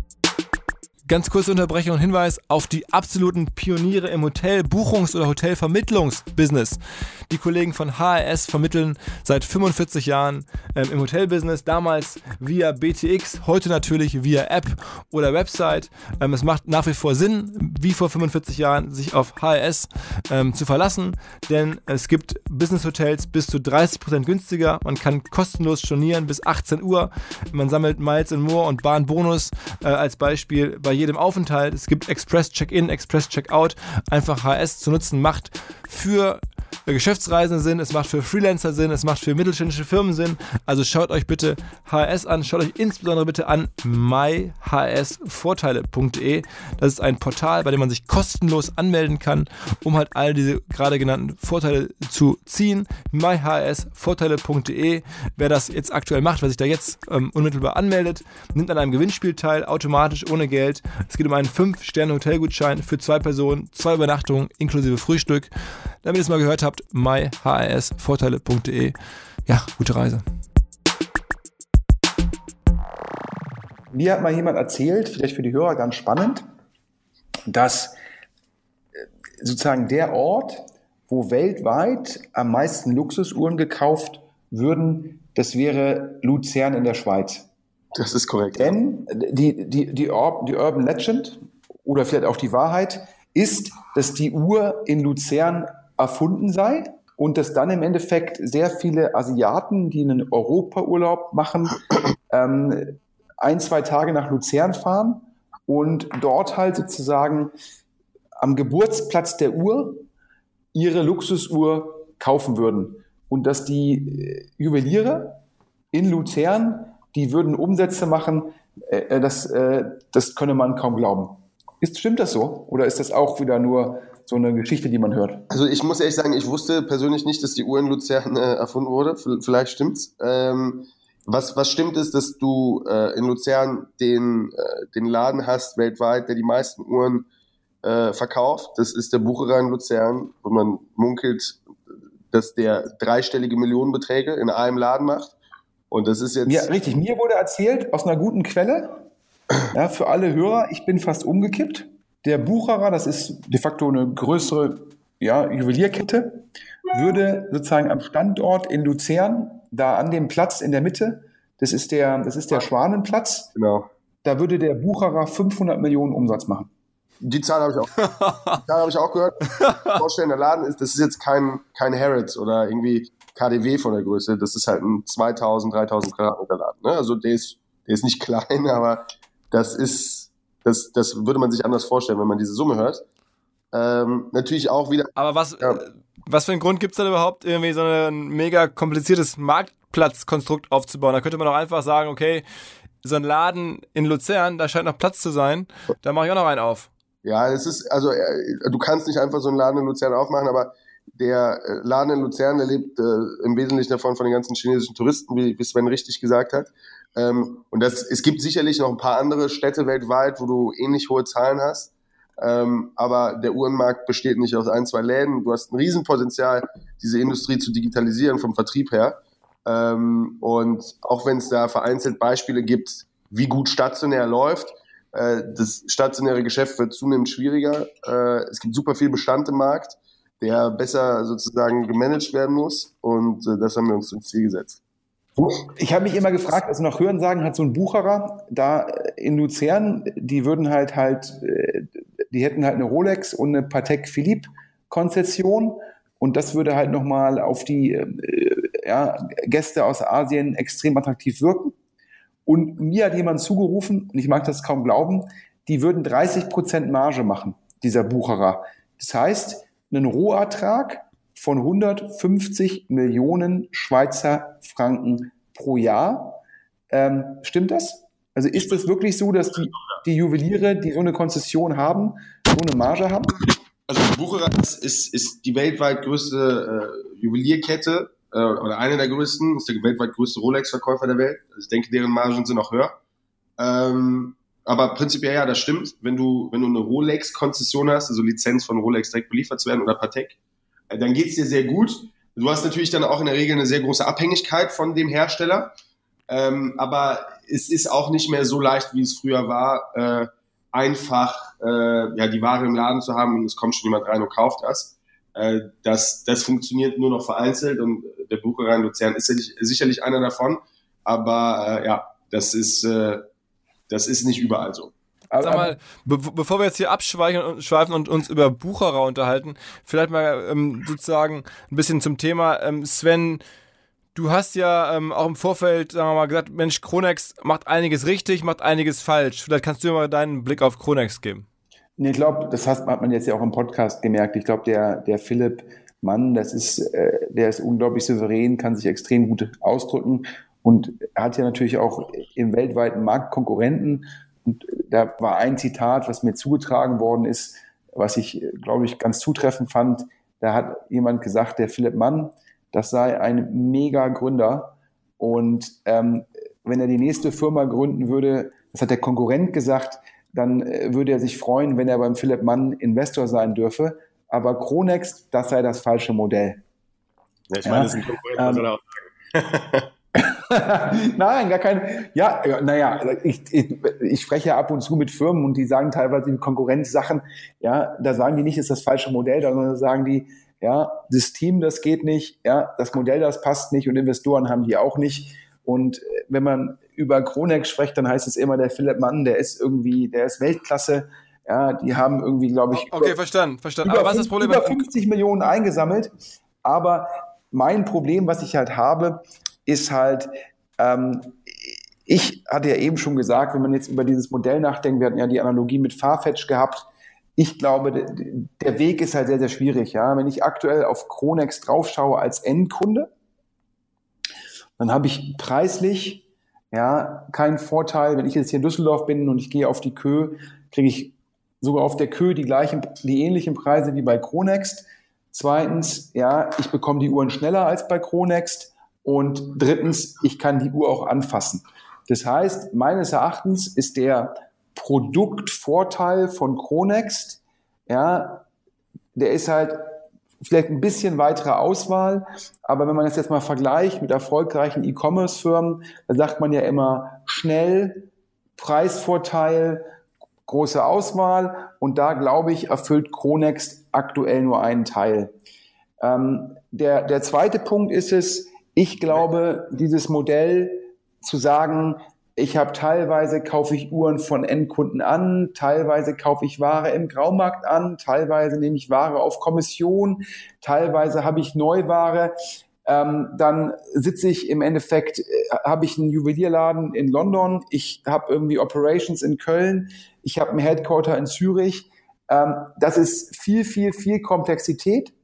A: Ganz kurze Unterbrechung und Hinweis auf die absoluten Pioniere im Hotel-, Buchungs- oder Hotelvermittlungsbusiness. Die Kollegen von H R S vermitteln seit fünfundvierzig Jahren ähm, im Hotelbusiness, damals via B T X, heute natürlich via App oder Website. Ähm, es macht nach wie vor Sinn, wie vor fünfundvierzig Jahren, sich auf H R S ähm, zu verlassen, denn es gibt Business-Hotels bis zu dreißig Prozent günstiger. Man kann kostenlos stornieren bis achtzehn Uhr. Man sammelt Miles and More und Bahnbonus äh, als Beispiel bei jedem Aufenthalt. Es gibt Express-Check-In, Express-Check-Out. Einfach H S zu nutzen macht für Geschäftsreisende Sinn, es macht für Freelancer Sinn, es macht für mittelständische Firmen Sinn. Also schaut euch bitte H S an, schaut euch insbesondere bitte an my h s vorteile punkt de. Das ist ein Portal, bei dem man sich kostenlos anmelden kann, um halt all diese gerade genannten Vorteile zu ziehen. my h s vorteile punkt de. Wer das jetzt aktuell macht, wer sich da jetzt ähm, unmittelbar anmeldet, nimmt an einem Gewinnspiel teil, automatisch, ohne Geld. Es geht um einen fünf Sterne Hotelgutschein für zwei Personen, zwei Übernachtungen inklusive Frühstück. Damit ihr es mal gehört habt, my h s vorteile punkt de. Ja, gute Reise.
D: Mir hat mal jemand erzählt, vielleicht für die Hörer ganz spannend, dass sozusagen der Ort, wo weltweit am meisten Luxusuhren gekauft würden, das wäre Luzern in der Schweiz.
C: Das ist korrekt.
D: Denn die, die, die, Ur- die Urban Legend oder vielleicht auch die Wahrheit ist, dass die Uhr in Luzern erfunden sei und dass dann im Endeffekt sehr viele Asiaten, die einen Europaurlaub machen, ähm, ein, zwei Tage nach Luzern fahren und dort halt sozusagen am Geburtsplatz der Uhr ihre Luxusuhr kaufen würden. Und dass die Juweliere in Luzern, die würden Umsätze machen, äh, das, äh, das könne man kaum glauben. Ist, stimmt das so? Oder ist das auch wieder nur so eine Geschichte, die man hört?
C: Also ich muss ehrlich sagen, ich wusste persönlich nicht, dass die Uhr in Luzern äh, erfunden wurde. V- vielleicht stimmt's. Ähm, was, was stimmt ist, dass du äh, in Luzern den, äh, den Laden hast weltweit, der die meisten Uhren äh, verkauft. Das ist der Bucherer in Luzern, wo man munkelt, dass der dreistellige Millionenbeträge in einem Laden macht. Und das ist jetzt...
D: Ja, richtig. Mir wurde erzählt, aus einer guten Quelle, ja, für alle Hörer, ich bin fast umgekippt. Der Bucherer, das ist de facto eine größere ja, Juwelierkette, würde sozusagen am Standort in Luzern, da an dem Platz in der Mitte, das ist der, das ist der Schwanenplatz,
C: Genau.
D: da würde der Bucherer fünfhundert Millionen Umsatz machen.
C: Die Zahl habe ich auch, die Zahl habe ich auch gehört. Vorstellen, der Laden ist, das ist jetzt kein, kein Harrods oder irgendwie K D W von der Größe. Das ist halt ein zweitausend, dreitausend Quadratmeter Laden. Ne? Also der ist, der ist nicht klein, aber das ist, das, das würde man sich anders vorstellen, wenn man diese Summe hört. Ähm, natürlich auch wieder.
A: Aber was,
C: Ja.
A: äh, was für einen Grund gibt es da überhaupt, irgendwie so ein mega kompliziertes Marktplatzkonstrukt aufzubauen? Da könnte man doch einfach sagen, okay, so ein Laden in Luzern, da scheint noch Platz zu sein, da mache ich auch noch einen auf.
C: Ja, es ist, also äh, du kannst nicht einfach so einen Laden in Luzern aufmachen, aber der äh, Laden in Luzern, der lebt äh, im Wesentlichen davon von den ganzen chinesischen Touristen, wie, wie Sven richtig gesagt hat. Ähm, und das, es gibt sicherlich noch ein paar andere Städte weltweit, wo du ähnlich hohe Zahlen hast. Ähm, aber der Uhrenmarkt besteht nicht aus ein, zwei Läden. Du hast ein Riesenpotenzial, diese Industrie zu digitalisieren vom Vertrieb her. Ähm, und auch wenn es da vereinzelt Beispiele gibt, wie gut stationär läuft, äh, das stationäre Geschäft wird zunehmend schwieriger. Äh, es gibt super viel Bestand im Markt, der besser sozusagen gemanagt werden muss. Und äh, das haben wir uns ins Ziel gesetzt.
D: Ich habe mich immer gefragt, also nach Hörensagen hat so ein Bucherer da in Luzern, die würden halt halt, äh, die hätten halt eine Rolex und eine Patek Philippe Konzession und das würde halt nochmal auf die äh, ja, Gäste aus Asien extrem attraktiv wirken. Und mir hat jemand zugerufen, und ich mag das kaum glauben, die würden dreißig Prozent Marge machen, dieser Bucherer. Das heißt, einen Rohertrag von hundertfünfzig Millionen Schweizer Franken pro Jahr. Ähm, stimmt das? Also ist das wirklich so, dass die, die Juweliere, die so eine Konzession haben, so eine Marge haben?
C: Also Bucherer ist, ist, ist die weltweit größte äh, Juwelierkette äh, oder eine der größten, ist der weltweit größte Rolex-Verkäufer der Welt. Also ich denke, deren Margen sind auch höher. Ähm, aber prinzipiell ja, das stimmt. Wenn du, wenn du eine Rolex-Konzession hast, also Lizenz von Rolex direkt beliefert zu werden oder Patek, äh, dann geht's dir sehr gut. Du hast natürlich dann auch in der Regel eine sehr große Abhängigkeit von dem Hersteller. Ähm, aber es ist auch nicht mehr so leicht, wie es früher war, äh, einfach äh, ja die Ware im Laden zu haben und es kommt schon jemand rein und kauft das. Äh, das, das funktioniert nur noch vereinzelt und der Bucherer in Luzern ist sicherlich, sicherlich einer davon. Aber äh, ja, das ist, äh, das ist nicht überall so.
A: Sag mal, be bevor wir jetzt hier abschweifen und, schweifen und uns über Bucherer unterhalten, vielleicht mal ähm, sozusagen ein bisschen zum Thema. Ähm, Sven, Du hast ja ähm, auch im Vorfeld, sagen wir mal, gesagt, Mensch, Chronext macht einiges richtig, macht einiges falsch. Vielleicht kannst du mir mal deinen Blick auf Chronext geben.
D: Nee, ich glaube, das hat man jetzt ja auch im Podcast gemerkt. Ich glaube, der, der Philipp Mann, das ist, äh, der ist unglaublich souverän, kann sich extrem gut ausdrücken und er hat ja natürlich auch im weltweiten Markt Konkurrenten. Und da war ein Zitat, was mir zugetragen worden ist, was ich, glaube ich, ganz zutreffend fand. Da hat jemand gesagt, der Philipp Mann, das sei ein Mega-Gründer. Und ähm, wenn er die nächste Firma gründen würde, das hat der Konkurrent gesagt, dann äh, würde er sich freuen, wenn er beim Philipp Mann Investor sein dürfe. Aber Chronext, das sei das falsche Modell.
C: Ja, ich meine, ja, das ist ein Konkurrent, was soll er auch
D: sagen. Nein, gar kein. Ja, naja, ich, ich, ich spreche ja ab und zu mit Firmen und die sagen teilweise in Konkurrenzsachen, ja, da sagen die nicht, ist das falsche Modell, sondern sagen die, ja, das Team, das geht nicht, ja, das Modell, das passt nicht und Investoren haben die auch nicht. Und wenn man über Chronext spricht, dann heißt es immer, der Philipp Mann, der ist irgendwie, der ist Weltklasse. Ja, die haben irgendwie, glaube ich,
A: okay, über, verstanden, verstanden.
D: Über,
A: aber was ist das Problem?
D: Über fünfzig Millionen eingesammelt. Aber mein Problem, was ich halt habe, ist halt, ähm, ich hatte ja eben schon gesagt, wenn man jetzt über dieses Modell nachdenkt, wir hatten ja die Analogie mit Farfetch gehabt. Ich glaube, der Weg ist halt sehr, sehr schwierig. Ja, wenn ich aktuell auf Chronext draufschaue als Endkunde, dann habe ich preislich ja keinen Vorteil. Wenn ich jetzt hier in Düsseldorf bin und ich gehe auf die Kö, kriege ich sogar auf der Kö die gleichen, die ähnlichen Preise wie bei Chronext. Zweitens, ja, ich bekomme die Uhren schneller als bei Chronext. Und drittens, ich kann die Uhr auch anfassen. Das heißt, meines Erachtens ist der Produktvorteil von Chronext, ja, der ist halt vielleicht ein bisschen weitere Auswahl, aber wenn man das jetzt mal vergleicht mit erfolgreichen E-Commerce-Firmen, dann sagt man ja immer schnell, Preisvorteil, große Auswahl und da, glaube ich, erfüllt Chronext aktuell nur einen Teil. Ähm, der, der zweite Punkt ist es, ich glaube, dieses Modell zu sagen, ich habe teilweise kaufe ich Uhren von Endkunden an, teilweise kaufe ich Ware im Graumarkt an, teilweise nehme ich Ware auf Kommission, teilweise habe ich Neuware. Ähm, dann sitze ich im Endeffekt, äh, habe ich einen Juwelierladen in London, ich habe irgendwie Operations in Köln, ich habe ein Headquarter in Zürich. Ähm, das ist viel, viel, viel Komplexität.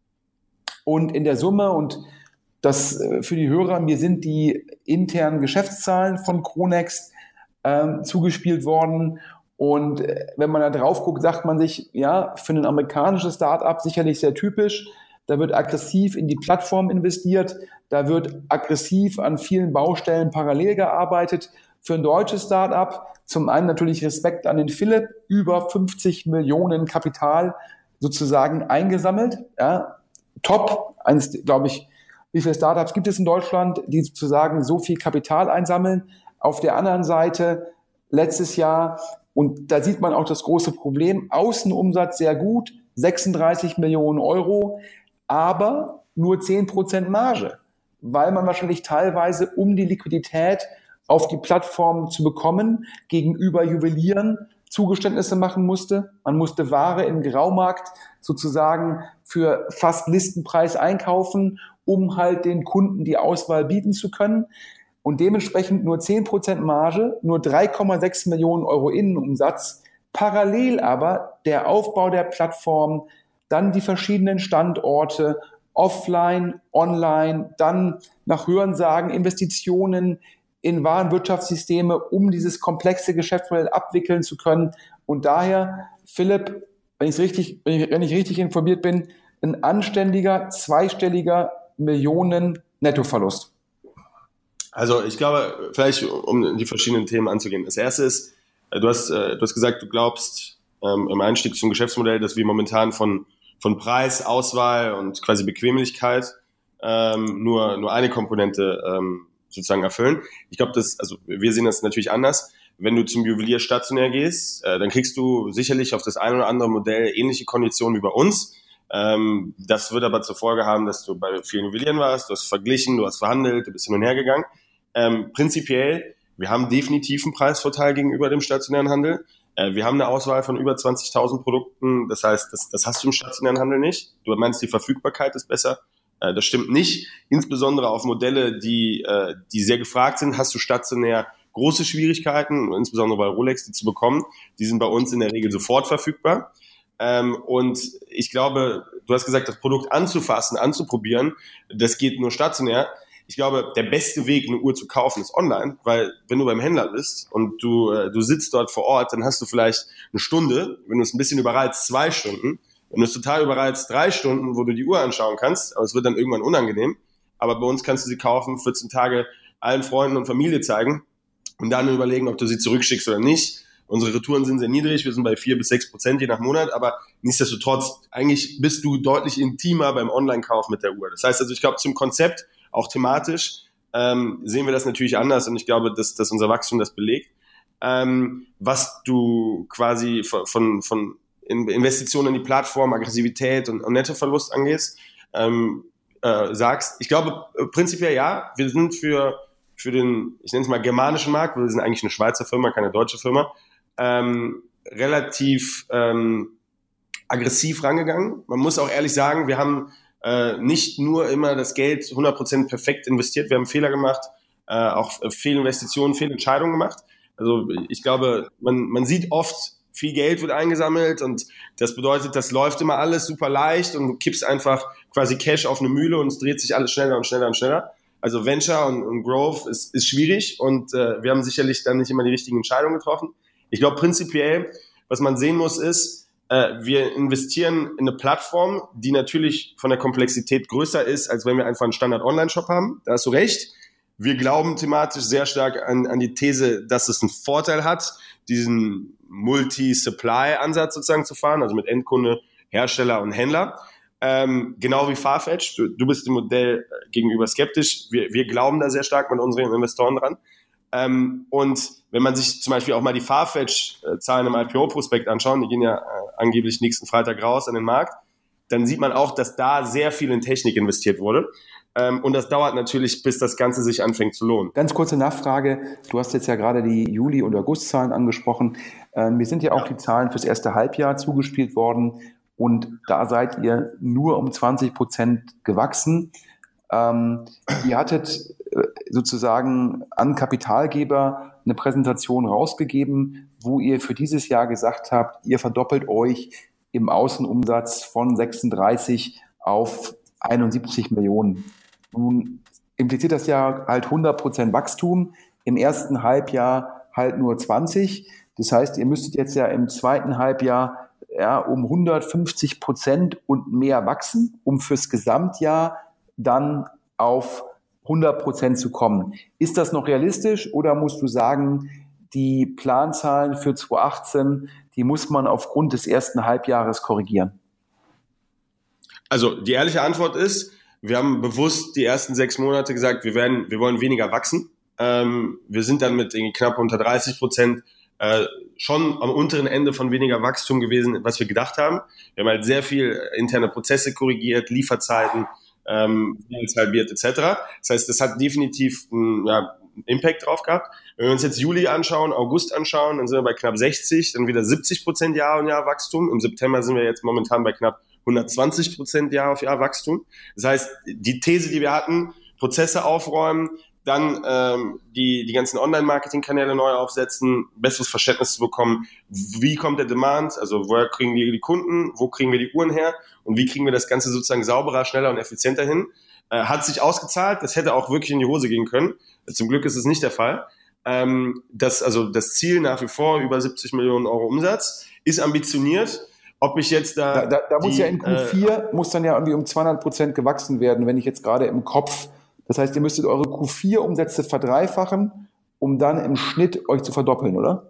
D: Und in der Summe, und das äh, für die Hörer, mir sind die internen Geschäftszahlen von Chronext äh, zugespielt worden. Und äh, wenn man da drauf guckt, sagt man sich, ja, für ein amerikanisches Startup sicherlich sehr typisch. Da wird aggressiv in die Plattform investiert, da wird aggressiv an vielen Baustellen parallel gearbeitet. Für ein deutsches Startup zum einen natürlich Respekt an den Philipp, über fünfzig Millionen Kapital sozusagen eingesammelt. Ja, top, eins, glaube ich, wie viele Startups gibt es in Deutschland, die sozusagen so viel Kapital einsammeln. Auf der anderen Seite letztes Jahr, und da sieht man auch das große Problem, Außenumsatz sehr gut, sechsunddreißig Millionen Euro, aber nur zehn Prozent Marge, weil man wahrscheinlich teilweise, um die Liquidität auf die Plattform zu bekommen, gegenüber Juwelieren Zugeständnisse machen musste. Man musste Ware im Graumarkt sozusagen für fast Listenpreis einkaufen, um halt den Kunden die Auswahl bieten zu können. Und dementsprechend nur zehn Prozent Marge, nur drei Komma sechs Millionen Euro Innenumsatz. Parallel aber der Aufbau der Plattform, dann die verschiedenen Standorte, offline, online, dann nach Hörensagen Investitionen in Warenwirtschaftssysteme, um dieses komplexe Geschäftsmodell abwickeln zu können. Und daher, Philipp, wenn ich richtig, wenn ich, wenn ich richtig informiert bin, ein anständiger, zweistelliger Millionen Nettoverlust.
C: Also ich glaube, vielleicht um die verschiedenen Themen anzugehen. Das erste ist, du hast, du hast gesagt, du glaubst ähm, im Einstieg zum Geschäftsmodell, dass wir momentan von, von Preis, Auswahl und quasi Bequemlichkeit ähm, nur, nur eine Komponente ähm, sozusagen erfüllen. Ich glaube, das, also wir sehen das natürlich anders. Wenn du zum Juwelier stationär gehst, äh, dann kriegst du sicherlich auf das ein oder andere Modell ähnliche Konditionen wie bei uns. Ähm, das wird aber zur Folge haben, dass du bei vielen Juwelieren warst, du hast verglichen, du hast verhandelt, du bist hin und her gegangen. Ähm, prinzipiell, wir haben definitiv einen Preisvorteil gegenüber dem stationären Handel. Äh, wir haben eine Auswahl von über zwanzigtausend Produkten. Das heißt, das, das hast du im stationären Handel nicht. Du meinst, die Verfügbarkeit ist besser. Äh, das stimmt nicht. Insbesondere auf Modelle, die, äh, die sehr gefragt sind, hast du stationär große Schwierigkeiten, insbesondere bei Rolex, die zu bekommen. Die sind bei uns in der Regel sofort verfügbar. Ähm, und ich glaube, du hast gesagt, das Produkt anzufassen, anzuprobieren, das geht nur stationär. Ich glaube, der beste Weg, eine Uhr zu kaufen, ist online, weil wenn du beim Händler bist und du, äh, du sitzt dort vor Ort, dann hast du vielleicht eine Stunde, wenn du es ein bisschen überreizt, zwei Stunden. Wenn du es total überreizt, drei Stunden, wo du die Uhr anschauen kannst, aber es wird dann irgendwann unangenehm. Aber bei uns kannst du sie kaufen, vierzehn Tage allen Freunden und Familie zeigen und dann überlegen, ob du sie zurückschickst oder nicht. Unsere Retouren sind sehr niedrig, wir sind bei vier bis sechs Prozent je nach Monat, aber nichtsdestotrotz, eigentlich bist du deutlich intimer beim Online-Kauf mit der Uhr. Das heißt also, ich glaube, zum Konzept, auch thematisch, ähm, sehen wir das natürlich anders und ich glaube, dass, dass unser Wachstum das belegt. Ähm, was du quasi von, von, von Investitionen in die Plattform, Aggressivität und, und Nettoverlust angehst, ähm, äh, sagst, ich glaube, prinzipiell ja, wir sind für, für den, ich nenne es mal germanischen Markt, wir sind eigentlich eine Schweizer Firma, keine deutsche Firma, Ähm, relativ ähm, aggressiv rangegangen. Man muss auch ehrlich sagen, wir haben äh, nicht nur immer das Geld hundert Prozent perfekt investiert, wir haben Fehler gemacht, äh, auch Fehlinvestitionen, Fehlentscheidungen gemacht. Also ich glaube, man, man sieht oft, viel Geld wird eingesammelt und das bedeutet, das läuft immer alles super leicht und du kippst einfach quasi Cash auf eine Mühle und es dreht sich alles schneller und schneller und schneller. Also Venture und, und Growth ist, ist schwierig und äh, wir haben sicherlich dann nicht immer die richtigen Entscheidungen getroffen. Ich glaube prinzipiell, was man sehen muss, ist, äh, wir investieren in eine Plattform, die natürlich von der Komplexität größer ist, als wenn wir einfach einen Standard-Online-Shop haben. Da hast du recht. Wir glauben thematisch sehr stark an, an die These, dass es einen Vorteil hat, diesen Multi-Supply-Ansatz sozusagen zu fahren, also mit Endkunde, Hersteller und Händler. Ähm, genau wie Farfetch. Du, du bist dem Modell gegenüber skeptisch. Wir, wir glauben da sehr stark mit unseren Investoren dran. Ähm, und wenn man sich zum Beispiel auch mal die Farfetch-Zahlen im I P O-Prospekt anschaut, die gehen ja äh, angeblich nächsten Freitag raus an den Markt, dann sieht man auch, dass da sehr viel in Technik investiert wurde. Ähm, und das dauert natürlich, bis das Ganze sich anfängt zu lohnen.
D: Ganz kurze Nachfrage. Du hast jetzt ja gerade die Juli- und August-Zahlen angesprochen. Ähm, mir sind ja auch ja. die Zahlen fürs erste Halbjahr zugespielt worden. Und da seid ihr nur um zwanzig Prozent gewachsen. Ähm, ihr hattet sozusagen an Kapitalgeber eine Präsentation rausgegeben, wo ihr für dieses Jahr gesagt habt, ihr verdoppelt euch im Außenumsatz von sechsunddreißig auf einundsiebzig Millionen. Nun impliziert das ja halt hundert Prozent Wachstum, im ersten Halbjahr halt nur zwanzig. Das heißt, ihr müsstet jetzt ja im zweiten Halbjahr ja, um hundertfünfzig Prozent und mehr wachsen, um fürs Gesamtjahr dann auf hundert Prozent zu kommen. Ist das noch realistisch oder musst du sagen, die Planzahlen für zwanzig achtzehn, die muss man aufgrund des ersten Halbjahres korrigieren?
C: Also die ehrliche Antwort ist, wir haben bewusst die ersten sechs Monate gesagt, wir werden, wir wollen weniger wachsen. Ähm, wir sind dann mit irgendwie knapp unter dreißig Prozent äh, schon am unteren Ende von weniger Wachstum gewesen, was wir gedacht haben. Wir haben halt sehr viel interne Prozesse korrigiert, Lieferzeiten, ähm, halbiert et cetera. Das heißt, das hat definitiv einen, ja, einen Impact drauf gehabt. Wenn wir uns jetzt Juli anschauen, August anschauen, dann sind wir bei knapp sechzig, dann wieder siebzig Prozent Jahr on Jahr Wachstum. Im September sind wir jetzt momentan bei knapp hundertzwanzig Prozent Jahr auf Jahr Wachstum. Das heißt, die These, die wir hatten, Prozesse aufräumen, dann ähm, die, die ganzen Online-Marketing-Kanäle neu aufsetzen, besseres Verständnis zu bekommen, wie kommt der Demand, also woher kriegen wir die Kunden, wo kriegen wir die Uhren her und wie kriegen wir das Ganze sozusagen sauberer, schneller und effizienter hin. Äh, hat sich ausgezahlt, das hätte auch wirklich in die Hose gehen können. Zum Glück ist es nicht der Fall. Ähm, das, also das Ziel nach wie vor, über siebzig Millionen Euro Umsatz, ist ambitioniert. Ob ich jetzt da...
D: Da, da, da
C: die,
D: muss ja in Q vier, äh, muss dann ja irgendwie um zweihundert Prozent gewachsen werden, wenn ich jetzt gerade im Kopf... Das heißt, ihr müsstet eure Q vier Umsätze verdreifachen, um dann im Schnitt euch zu verdoppeln, oder?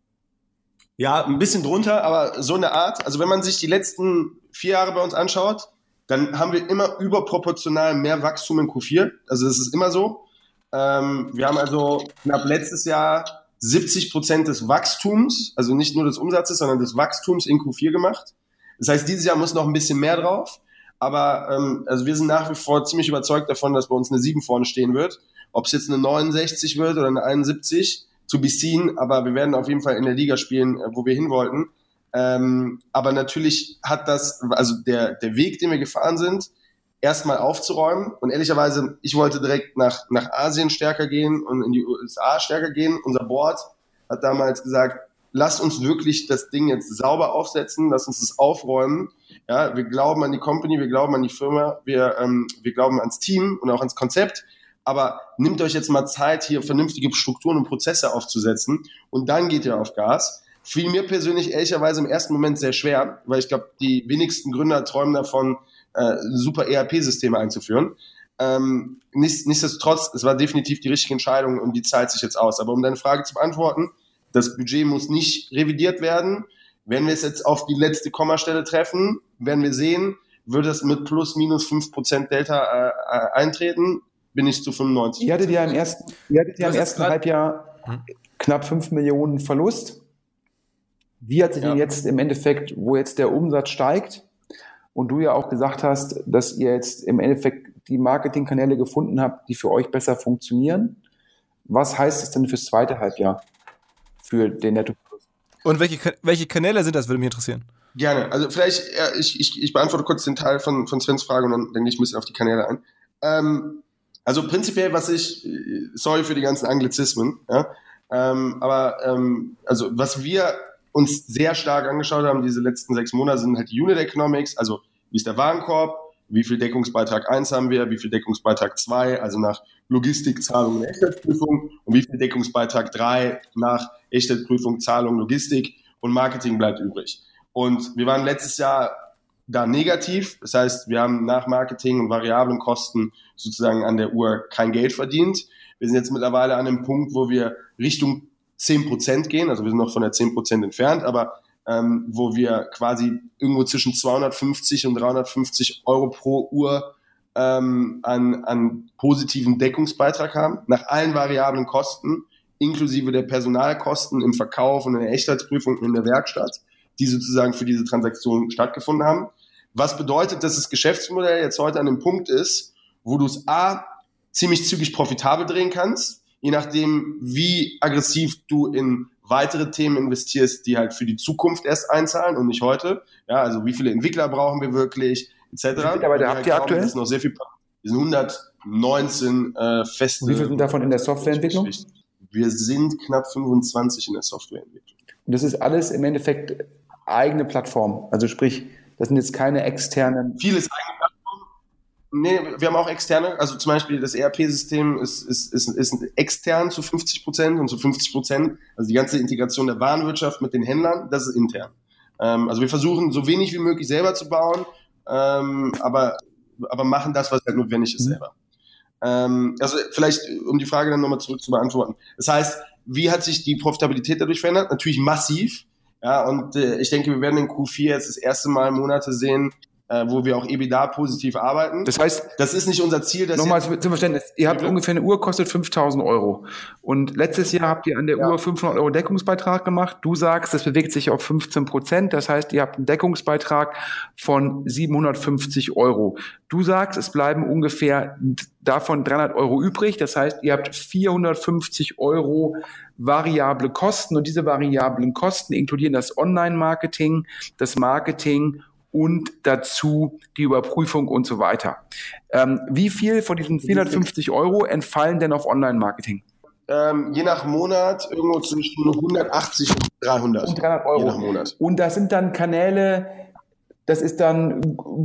C: Ja, ein bisschen drunter, aber so eine Art. Also wenn man sich die letzten vier Jahre bei uns anschaut, dann haben wir immer überproportional mehr Wachstum in Q vier. Also das ist immer so. Ähm, wir haben also knapp letztes Jahr siebzig Prozent des Wachstums, also nicht nur des Umsatzes, sondern des Wachstums in Q vier gemacht. Das heißt, dieses Jahr muss noch ein bisschen mehr drauf. Aber ähm, also wir sind nach wie vor ziemlich überzeugt davon, dass bei uns eine sieben vorne stehen wird. Ob es jetzt eine neunundsechzig wird oder eine einundsiebzig, to be seen. Aber wir werden auf jeden Fall in der Liga spielen, wo wir hin wollten. Ähm, aber natürlich hat das, also der, der Weg, den wir gefahren sind, erstmal aufzuräumen. Und ehrlicherweise, ich wollte direkt nach, nach Asien stärker gehen und in die U S A stärker gehen. Unser Board hat damals gesagt, lasst uns wirklich das Ding jetzt sauber aufsetzen, lasst uns das aufräumen. Ja, wir glauben an die Company, wir glauben an die Firma, wir, ähm, wir glauben ans Team und auch ans Konzept. Aber nehmt euch jetzt mal Zeit, hier vernünftige Strukturen und Prozesse aufzusetzen und dann geht ihr auf Gas. Fiel mir persönlich ehrlicherweise im ersten Moment sehr schwer, weil ich glaube, die wenigsten Gründer träumen davon, äh, super E R P-Systeme einzuführen. Ähm, nichts, nichtsdestotrotz, es war definitiv die richtige Entscheidung und die zahlt sich jetzt aus. Aber um deine Frage zu beantworten, das Budget muss nicht revidiert werden. Wenn wir es jetzt auf die letzte Kommastelle treffen, werden wir sehen, würde es mit plus minus fünf Prozent Delta äh, eintreten, bin ich zu fünfundneunzig.
D: Ihr hattet ja im ersten, ihr hattet ja im ersten Halbjahr knapp fünf Millionen Verlust. Wie hat sich ja. denn jetzt im Endeffekt, wo jetzt der Umsatz steigt und du ja auch gesagt hast, dass ihr jetzt im Endeffekt die Marketingkanäle gefunden habt, die für euch besser funktionieren, was heißt es denn fürs zweite Halbjahr für den Netto-Plus?
A: Und welche, welche Kanäle sind das, würde mich interessieren.
C: Gerne. Also vielleicht, ja, ich, ich, ich beantworte kurz den Teil von, von Svens Frage und dann, dann gehe ich ein bisschen auf die Kanäle ein. Ähm, also prinzipiell, was ich, sorry für die ganzen Anglizismen, ja, ähm, aber ähm, also was wir uns sehr stark angeschaut haben, diese letzten sechs Monate, sind halt die Unit Economics, also wie ist der Warenkorb, wie viel Deckungsbeitrag eins haben wir, wie viel Deckungsbeitrag zwei, also nach Logistik, Zahlung und Echtheitsprüfung und wie viel Deckungsbeitrag drei nach Echtheitsprüfung, Zahlung, Logistik und Marketing bleibt übrig. Und wir waren letztes Jahr da negativ, das heißt, wir haben nach Marketing und variablen Kosten sozusagen an der Uhr kein Geld verdient. Wir sind jetzt mittlerweile an einem Punkt, wo wir Richtung zehn Prozent gehen, also wir sind noch von der zehn Prozent entfernt, aber ähm, wo wir quasi irgendwo zwischen zweihundertfünfzig und dreihundertfünfzig Euro pro Uhr ähm, an, an positiven Deckungsbeitrag haben, nach allen variablen Kosten, inklusive der Personalkosten im Verkauf und in der Echtheitsprüfung und in der Werkstatt, die sozusagen für diese Transaktion stattgefunden haben. Was bedeutet, dass das Geschäftsmodell jetzt heute an dem Punkt ist, wo du es A, ziemlich zügig profitabel drehen kannst, je nachdem, wie aggressiv du in weitere Themen investierst, die halt für die Zukunft erst einzahlen und nicht heute. Ja, also wie viele Entwickler brauchen wir wirklich, et cetera.
D: Aber da habt ihr aktuell?
C: Das ist noch sehr viel. Wir sind hundertneunzehn äh, feste.
D: Wie viele sind davon in der Softwareentwicklung?
C: Wir sind knapp fünfundzwanzig in der Softwareentwicklung.
D: Und das ist alles im Endeffekt eigene Plattform. Also sprich, das sind jetzt keine externen.
C: Vieles eigene Plattform. Nee, wir haben auch externe, also zum Beispiel das E R P-System ist, ist, ist, ist extern zu fünfzig Prozent und zu fünfzig Prozent, also die ganze Integration der Warenwirtschaft mit den Händlern, das ist intern. Ähm, also wir versuchen so wenig wie möglich selber zu bauen, ähm, aber, aber machen das, was halt notwendig ist, selber. Ähm, also vielleicht, um die Frage dann nochmal zurück zu beantworten. Das heißt, wie hat sich die Profitabilität dadurch verändert? Natürlich massiv. Ja, und äh, ich denke, wir werden in Q vier jetzt das erste Mal Monate sehen, äh, wo wir auch EBITDA positiv arbeiten.
D: Das heißt,
C: das ist nicht unser Ziel. Dass
D: nochmal zum Verständnis, ihr habt ungefähr eine Uhr, kostet fünftausend Euro. Und letztes Jahr habt ihr an der ja. Uhr fünfhundert Euro Deckungsbeitrag gemacht. Du sagst, das bewegt sich auf fünfzehn Prozent. Das heißt, ihr habt einen Deckungsbeitrag von siebenhundertfünfzig Euro. Du sagst, es bleiben ungefähr davon dreihundert Euro übrig. Das heißt, ihr habt vierhundertfünfzig Euro variable Kosten. Und diese variablen Kosten inkludieren das Online-Marketing, das Marketing und dazu die Überprüfung und so weiter. Ähm, wie viel von diesen vierhundertfünfzig Euro entfallen denn auf Online-Marketing?
C: Ähm, je nach Monat irgendwo zwischen hundertachtzig und dreihundert.
D: Und dreihundert Euro.
C: Je nach Monat.
D: Und das sind dann Kanäle, das ist dann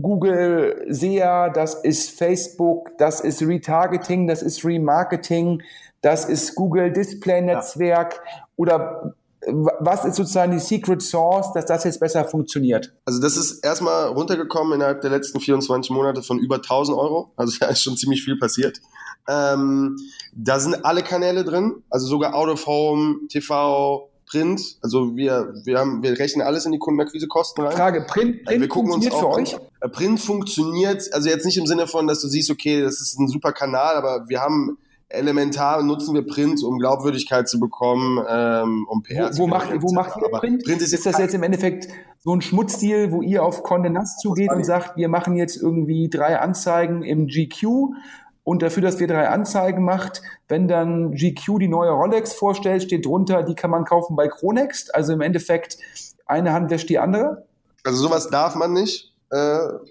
D: Google S E A, das ist Facebook, das ist Retargeting, das ist Remarketing, das ist Google Display Netzwerk ja. oder was ist sozusagen die Secret Sauce, dass das jetzt besser funktioniert?
C: Also das ist erstmal runtergekommen innerhalb der letzten vierundzwanzig Monate von über tausend Euro. Also da ist schon ziemlich viel passiert. Ähm, da sind alle Kanäle drin, also sogar Out of Home, T V, Print. Also wir, wir haben, wir rechnen alles in die Kundenakquisekosten rein.
D: Frage, Print, Print
C: wir gucken
D: funktioniert
C: uns
D: für
C: auch,
D: euch?
C: Print funktioniert, also jetzt nicht im Sinne von, dass du siehst, okay, das ist ein super Kanal, aber wir haben elementar nutzen wir Print, um Glaubwürdigkeit zu bekommen, ähm, um P R
D: wo, wo macht, wo macht ihr Print? Print ist, ist das jetzt im Endeffekt so ein Schmutzdeal, wo ihr auf Condé Nast zugeht und sagt, wir machen jetzt irgendwie drei Anzeigen im G Q und dafür, dass wir drei Anzeigen macht, wenn dann G Q die neue Rolex vorstellt, steht drunter, die kann man kaufen bei Chronext. Also im Endeffekt eine Hand wäscht die andere?
C: Also sowas darf man nicht. Äh,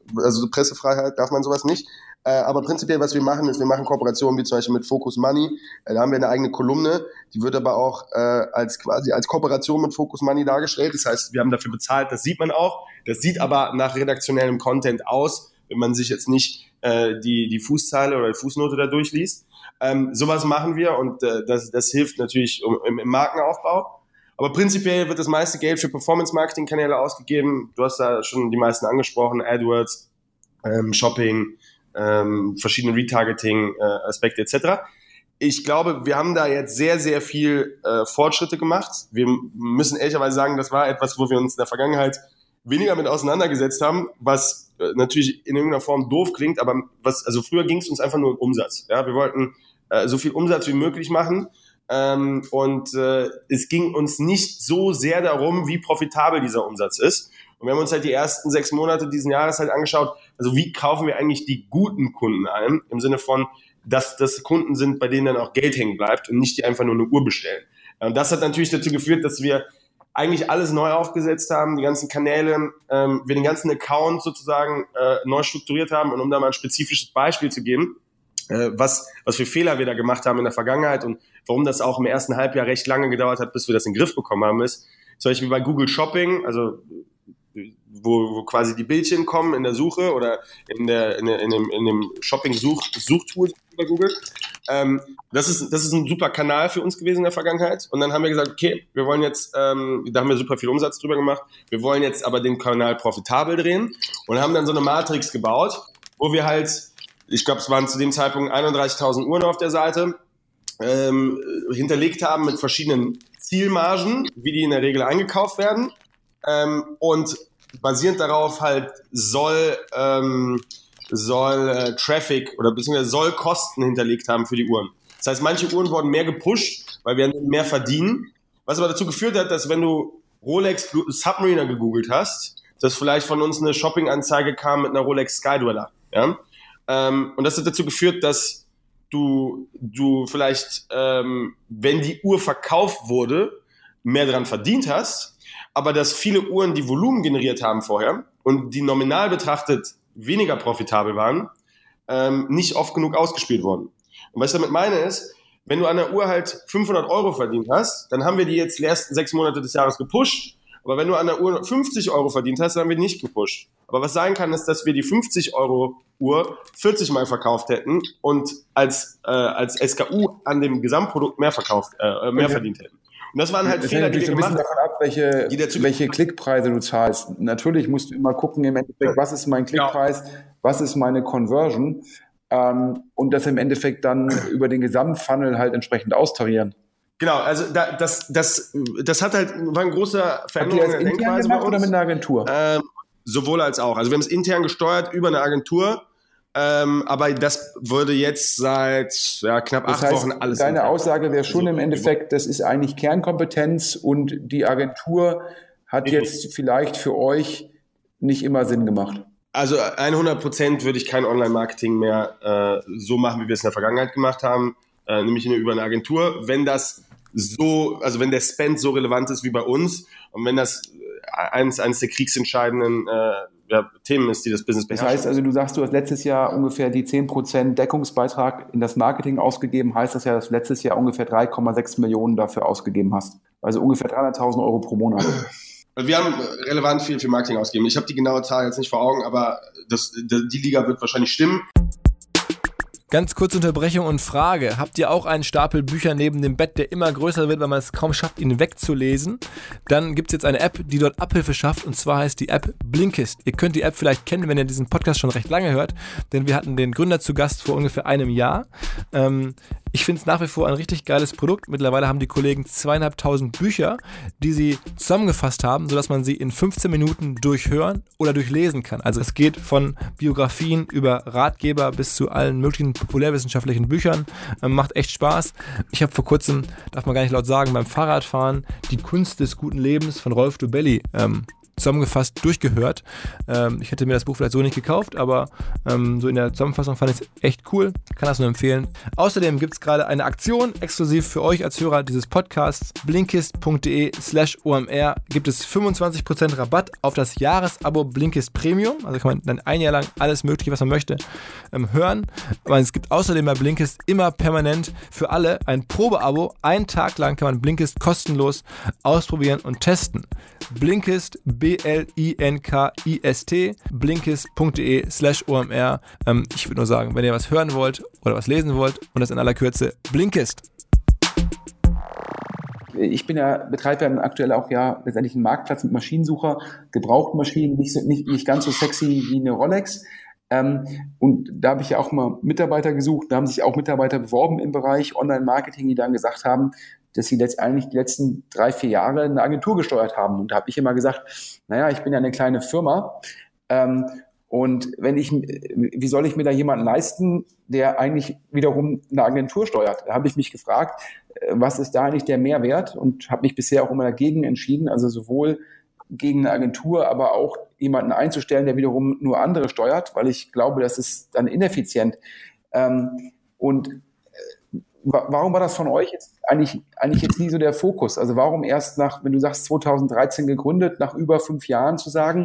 C: also Pressefreiheit darf man sowas nicht. Äh, aber prinzipiell, was wir machen, ist, wir machen Kooperationen wie zum Beispiel mit Focus Money. Äh, da haben wir eine eigene Kolumne, die wird aber auch äh, als quasi als Kooperation mit Focus Money dargestellt. Das heißt, wir haben dafür bezahlt, das sieht man auch. Das sieht aber nach redaktionellem Content aus, wenn man sich jetzt nicht äh, die die Fußzeile oder die Fußnote da durchliest. Ähm, sowas machen wir und äh, das, das hilft natürlich um, im, im Markenaufbau. Aber prinzipiell wird das meiste Geld für Performance-Marketing-Kanäle ausgegeben. Du hast da schon die meisten angesprochen, AdWords, ähm, Shopping, ähm, verschiedene Retargeting-Aspekte äh, et cetera. Ich glaube, wir haben da jetzt sehr, sehr viel äh, Fortschritte gemacht. Wir müssen ehrlicherweise sagen, das war etwas, wo wir uns in der Vergangenheit weniger mit auseinandergesetzt haben, was äh, natürlich in irgendeiner Form doof klingt, aber was, also früher ging es uns einfach nur um Umsatz. Ja, wir wollten äh, so viel Umsatz wie möglich machen. Ähm, und äh, es ging uns nicht so sehr darum, wie profitabel dieser Umsatz ist. Und wir haben uns halt die ersten sechs Monate diesen Jahres halt angeschaut, also wie kaufen wir eigentlich die guten Kunden ein, im Sinne von, dass das Kunden sind, bei denen dann auch Geld hängen bleibt und nicht die einfach nur eine Uhr bestellen. Und das hat natürlich dazu geführt, dass wir eigentlich alles neu aufgesetzt haben, die ganzen Kanäle, ähm, wir den ganzen Account sozusagen äh, neu strukturiert haben. Und um da mal ein spezifisches Beispiel zu geben, was, was für Fehler wir da gemacht haben in der Vergangenheit und warum das auch im ersten Halbjahr recht lange gedauert hat, bis wir das in den Griff bekommen haben, ist zum Beispiel bei Google Shopping, also wo, wo quasi die Bildchen kommen in der Suche oder in, der, in, der, in dem, in dem Shopping-Suchtool bei Google. Ähm, das ist, das ist ein super Kanal für uns gewesen in der Vergangenheit. Und dann haben wir gesagt, okay, wir wollen jetzt, ähm, da haben wir super viel Umsatz drüber gemacht, wir wollen jetzt aber den Kanal profitabel drehen und haben dann so eine Matrix gebaut, wo wir halt, ich glaube, es waren zu dem Zeitpunkt einunddreißigtausend Uhren auf der Seite, ähm, hinterlegt haben mit verschiedenen Zielmargen, wie die in der Regel eingekauft werden. Ähm, und basierend darauf halt soll, ähm, soll äh, Traffic oder beziehungsweise soll Kosten hinterlegt haben für die Uhren. Das heißt, manche Uhren wurden mehr gepusht, weil wir mehr verdienen. Was aber dazu geführt hat, dass wenn du Rolex Submariner gegoogelt hast, dass vielleicht von uns eine Shopping-Anzeige kam mit einer Rolex Skydweller. Ja? Ähm, und das hat dazu geführt, dass du, du vielleicht, ähm, wenn die Uhr verkauft wurde, mehr dran verdient hast, aber dass viele Uhren, die Volumen generiert haben vorher und die nominal betrachtet weniger profitabel waren, ähm, nicht oft genug ausgespielt wurden. Und was ich damit meine ist, wenn du an der Uhr halt fünfhundert Euro verdient hast, dann haben wir die jetzt die ersten sechs Monate des Jahres gepusht. Aber wenn du an der Uhr fünfzig Euro verdient hast, dann haben wir die nicht gepusht. Aber was sein kann, ist, dass wir die fünfzig Euro Uhr vierzig Mal verkauft hätten und als, äh, als S K U an dem Gesamtprodukt mehr verkauft, äh, mehr okay. verdient hätten. Und das waren halt das Fehler, die wir gemacht haben. Das hängt ein bisschen davon ab, welche, welche Klickpreise du zahlst. Natürlich musst du immer gucken, im Endeffekt, was ist mein Klickpreis, ja. was ist meine Conversion, ähm, und das im Endeffekt dann über den Gesamtfunnel halt entsprechend austarieren. Genau, also da, das, das, das hat halt, war ein großer Veränderung in der Denkweise bei uns. Oder mit einer Agentur? Ähm, sowohl als auch. Also wir haben es intern gesteuert über eine Agentur, ähm, aber das wurde jetzt seit ja, knapp das acht heißt, Wochen alles. Deine Aussage wäre schon also, im Endeffekt, das ist eigentlich Kernkompetenz und die Agentur hat ich jetzt nicht. Vielleicht für euch nicht immer Sinn gemacht. Also hundert Prozent würde ich kein Online-Marketing mehr äh, so machen, wie wir es in der Vergangenheit gemacht haben, äh, nämlich über eine Agentur. Wenn das so, also wenn der Spend so relevant ist wie bei uns und wenn das eines, eines der kriegsentscheidenden äh, ja, Themen ist, die das Business beherrschen. Das heißt also, du sagst, du hast letztes Jahr ungefähr die zehn Prozent Deckungsbeitrag in das Marketing ausgegeben, heißt das ja, dass du letztes Jahr ungefähr drei Komma sechs Millionen dafür ausgegeben hast. Also ungefähr dreihunderttausend Euro pro Monat. Wir haben relevant viel für Marketing ausgegeben. Ich habe die genaue Zahl jetzt nicht vor Augen, aber das, die Liga wird wahrscheinlich stimmen.
A: Ganz kurze Unterbrechung und Frage. Habt ihr auch einen Stapel Bücher neben dem Bett, der immer größer wird, weil man es kaum schafft, ihn wegzulesen? Dann gibt es jetzt eine App, die dort Abhilfe schafft, und zwar heißt die App Blinkist. Ihr könnt die App vielleicht kennen, wenn ihr diesen Podcast schon recht lange hört, denn wir hatten den Gründer zu Gast vor ungefähr einem Jahr. Ähm, ich finde es nach wie vor ein richtig geiles Produkt. Mittlerweile haben die Kollegen zweieinhalbtausend Bücher, die sie zusammengefasst haben, sodass man sie in fünfzehn Minuten durchhören oder durchlesen kann. Also es geht von Biografien über Ratgeber bis zu allen möglichen populärwissenschaftlichen Büchern. Ähm, macht echt Spaß. Ich habe vor kurzem, darf man gar nicht laut sagen, beim Fahrradfahren die Kunst des guten Lebens von Rolf Dobelli ähm, zusammengefasst durchgehört. Ähm, ich hätte mir das Buch vielleicht so nicht gekauft, aber ähm, so in der Zusammenfassung fand ich es echt cool. Kann das nur empfehlen. Außerdem gibt es gerade eine Aktion exklusiv für euch als Hörer dieses Podcasts. Blinkist.de slash OMR gibt es fünfundzwanzig Prozent Rabatt auf das Jahresabo Blinkist Premium. Also kann man dann ein Jahr lang alles Mögliche, was man möchte, ähm, hören. Aber es gibt außerdem bei Blinkist immer permanent für alle ein Probeabo. Einen Tag lang kann man Blinkist kostenlos ausprobieren und testen. Blinkist, B L I N K I S T, blinkist.de slash OMR. Ähm, ich würde nur sagen, wenn ihr was hören wollt oder was lesen wollt und das in aller Kürze, Blinkist.
D: Ich bin ja, betreibe ja aktuell auch ja letztendlich einen Marktplatz mit Maschinensucher, Gebrauchtmaschinen, nicht, so, nicht, nicht ganz so sexy wie eine Rolex. Ähm, und da habe ich ja auch mal Mitarbeiter gesucht, da haben sich auch Mitarbeiter beworben im Bereich Online-Marketing, die dann gesagt haben, dass sie letztendlich die letzten drei, vier Jahre eine Agentur gesteuert haben. Und da habe ich immer gesagt, naja, ich bin ja eine kleine Firma, ähm, und wenn ich, wie soll ich mir da jemanden leisten, der eigentlich wiederum eine Agentur steuert? Da habe ich mich gefragt, was ist da eigentlich der Mehrwert? Und habe mich bisher auch immer dagegen entschieden, also sowohl gegen eine Agentur, aber auch jemanden einzustellen, der wiederum nur andere steuert, weil ich glaube, das ist dann ineffizient. Ähm, und warum war das von euch jetzt eigentlich, eigentlich jetzt nie so der Fokus? Also warum erst nach, wenn du sagst zweitausenddreizehn gegründet, nach über fünf Jahren zu sagen,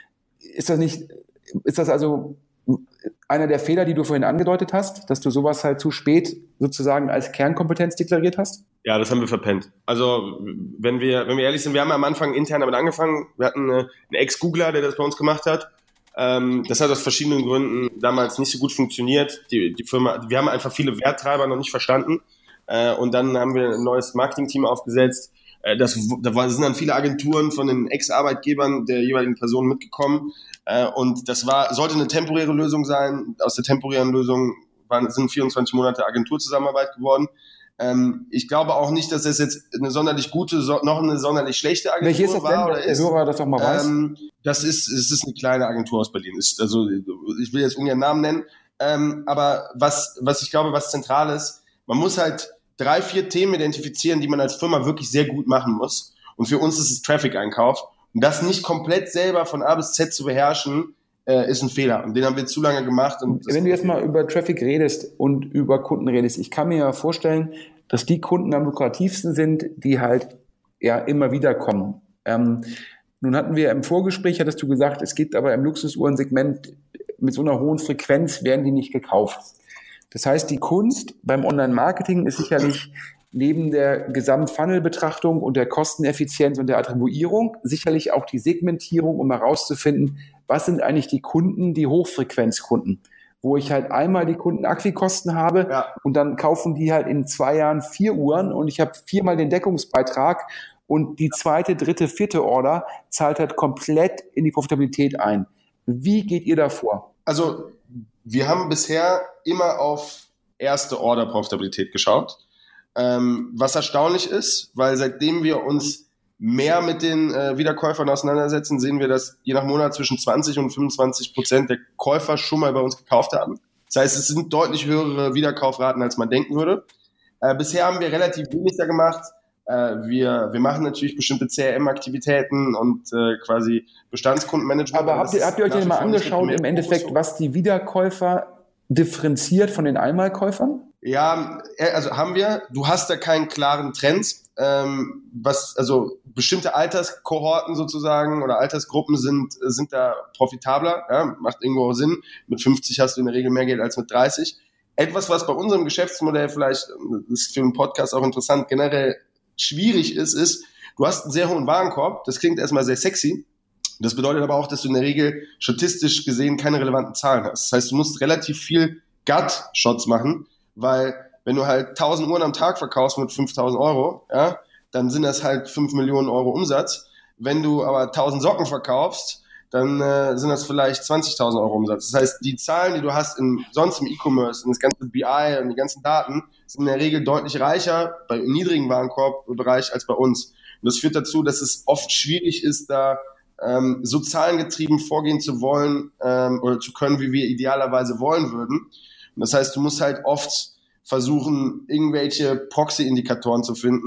D: ist das nicht, ist das also einer der Fehler, die du vorhin angedeutet hast, dass du sowas halt zu spät sozusagen als Kernkompetenz deklariert hast?
C: Ja, das haben wir verpennt. Also wenn wir, wenn wir ehrlich sind, wir haben am Anfang intern damit angefangen. Wir hatten eine, einen Ex-Googler, der das bei uns gemacht hat. Ähm, das hat aus verschiedenen Gründen damals nicht so gut funktioniert. Die, die Firma, wir haben einfach viele Werttreiber noch nicht verstanden. Äh, und dann haben wir ein neues Marketing-Team aufgesetzt. Äh, das, da sind dann viele Agenturen von den Ex-Arbeitgebern der jeweiligen Personen mitgekommen. Äh, und das war, sollte eine temporäre Lösung sein. Aus der temporären Lösung waren, sind vierundzwanzig Monate Agenturzusammenarbeit geworden. Ähm, ich glaube auch nicht, dass das jetzt eine sonderlich gute, so, noch eine sonderlich schlechte Agentur
D: Welche ist das
C: war.
D: Denn,
C: oder
D: der
C: ist.
D: Hörer das doch mal weiß?
C: Ähm, das ist, es ist eine kleine Agentur aus Berlin. Ist, also, ich will jetzt ungern Namen nennen. Ähm, aber was, was ich glaube, was zentral ist, man muss halt drei, vier Themen identifizieren, die man als Firma wirklich sehr gut machen muss. Und für uns ist es Traffic-Einkauf. Und das nicht komplett selber von A bis Z zu beherrschen, äh, ist ein Fehler. Und den haben wir zu lange gemacht. Und
D: wenn du jetzt mal über Traffic redest und über Kunden redest, ich kann mir ja vorstellen, dass die Kunden am lukrativsten sind, die halt ja immer wieder kommen. Ähm, nun hatten wir im Vorgespräch, hattest du gesagt, es gibt aber im Luxusuhrensegment mit so einer hohen Frequenz werden die nicht gekauft. Das heißt, die Kunst beim Online-Marketing ist sicherlich neben der Gesamt-Funnel-Betrachtung und der Kosteneffizienz und der Attribuierung sicherlich auch die Segmentierung, um herauszufinden, was sind eigentlich die Kunden, die Hochfrequenzkunden, wo ich halt einmal die Kundenakquikosten habe, ja, und dann kaufen die halt in zwei Jahren vier Uhren und ich habe viermal den Deckungsbeitrag und die zweite, dritte, vierte Order zahlt halt komplett in die Profitabilität ein. Wie geht ihr da vor?
C: Also wir haben bisher immer auf erste Order-Profitabilität geschaut. Ähm, was erstaunlich ist, weil seitdem wir uns mehr mit den äh, Wiederkäufern auseinandersetzen, sehen wir, dass je nach Monat zwischen zwanzig und fünfundzwanzig Prozent der Käufer schon mal bei uns gekauft haben. Das heißt, es sind deutlich höhere Wiederkaufraten, als man denken würde. Äh, bisher haben wir relativ wenig da gemacht. Äh, wir, wir machen natürlich bestimmte C R M-Aktivitäten und äh, quasi Bestandskundenmanagement.
D: Aber habt ihr, habt ihr euch denn mal angeschaut, im Endeffekt, was die Wiederkäufer differenziert von den Einmalkäufern?
C: Ja, also haben wir. Du hast da keinen klaren Trend. Ähm, was, also bestimmte Alterskohorten sozusagen oder Altersgruppen sind, sind da profitabler. Ja, macht irgendwo auch Sinn. Mit fünfzig hast du in der Regel mehr Geld als mit dreißig. Etwas, was bei unserem Geschäftsmodell vielleicht, das ist für einen Podcast auch interessant, generell schwierig ist, ist, du hast einen sehr hohen Warenkorb. Das klingt erstmal sehr sexy. Das bedeutet aber auch, dass du in der Regel statistisch gesehen keine relevanten Zahlen hast. Das heißt, du musst relativ viel Gut-Shots machen, weil wenn du halt tausend Uhren am Tag verkaufst mit fünftausend Euro, ja, dann sind das halt fünf Millionen Euro Umsatz. Wenn du aber tausend Socken verkaufst, dann äh, sind das vielleicht zwanzigtausend Euro Umsatz. Das heißt, die Zahlen, die du hast in, sonst im E-Commerce, in das ganze B I und die ganzen Daten, sind in der Regel deutlich reicher bei im niedrigen Warenkorbbereich als bei uns. Und das führt dazu, dass es oft schwierig ist, da ähm, so zahlengetrieben vorgehen zu wollen ähm, oder zu können, wie wir idealerweise wollen würden. Und das heißt, du musst halt oft versuchen, irgendwelche Proxy-Indikatoren zu finden,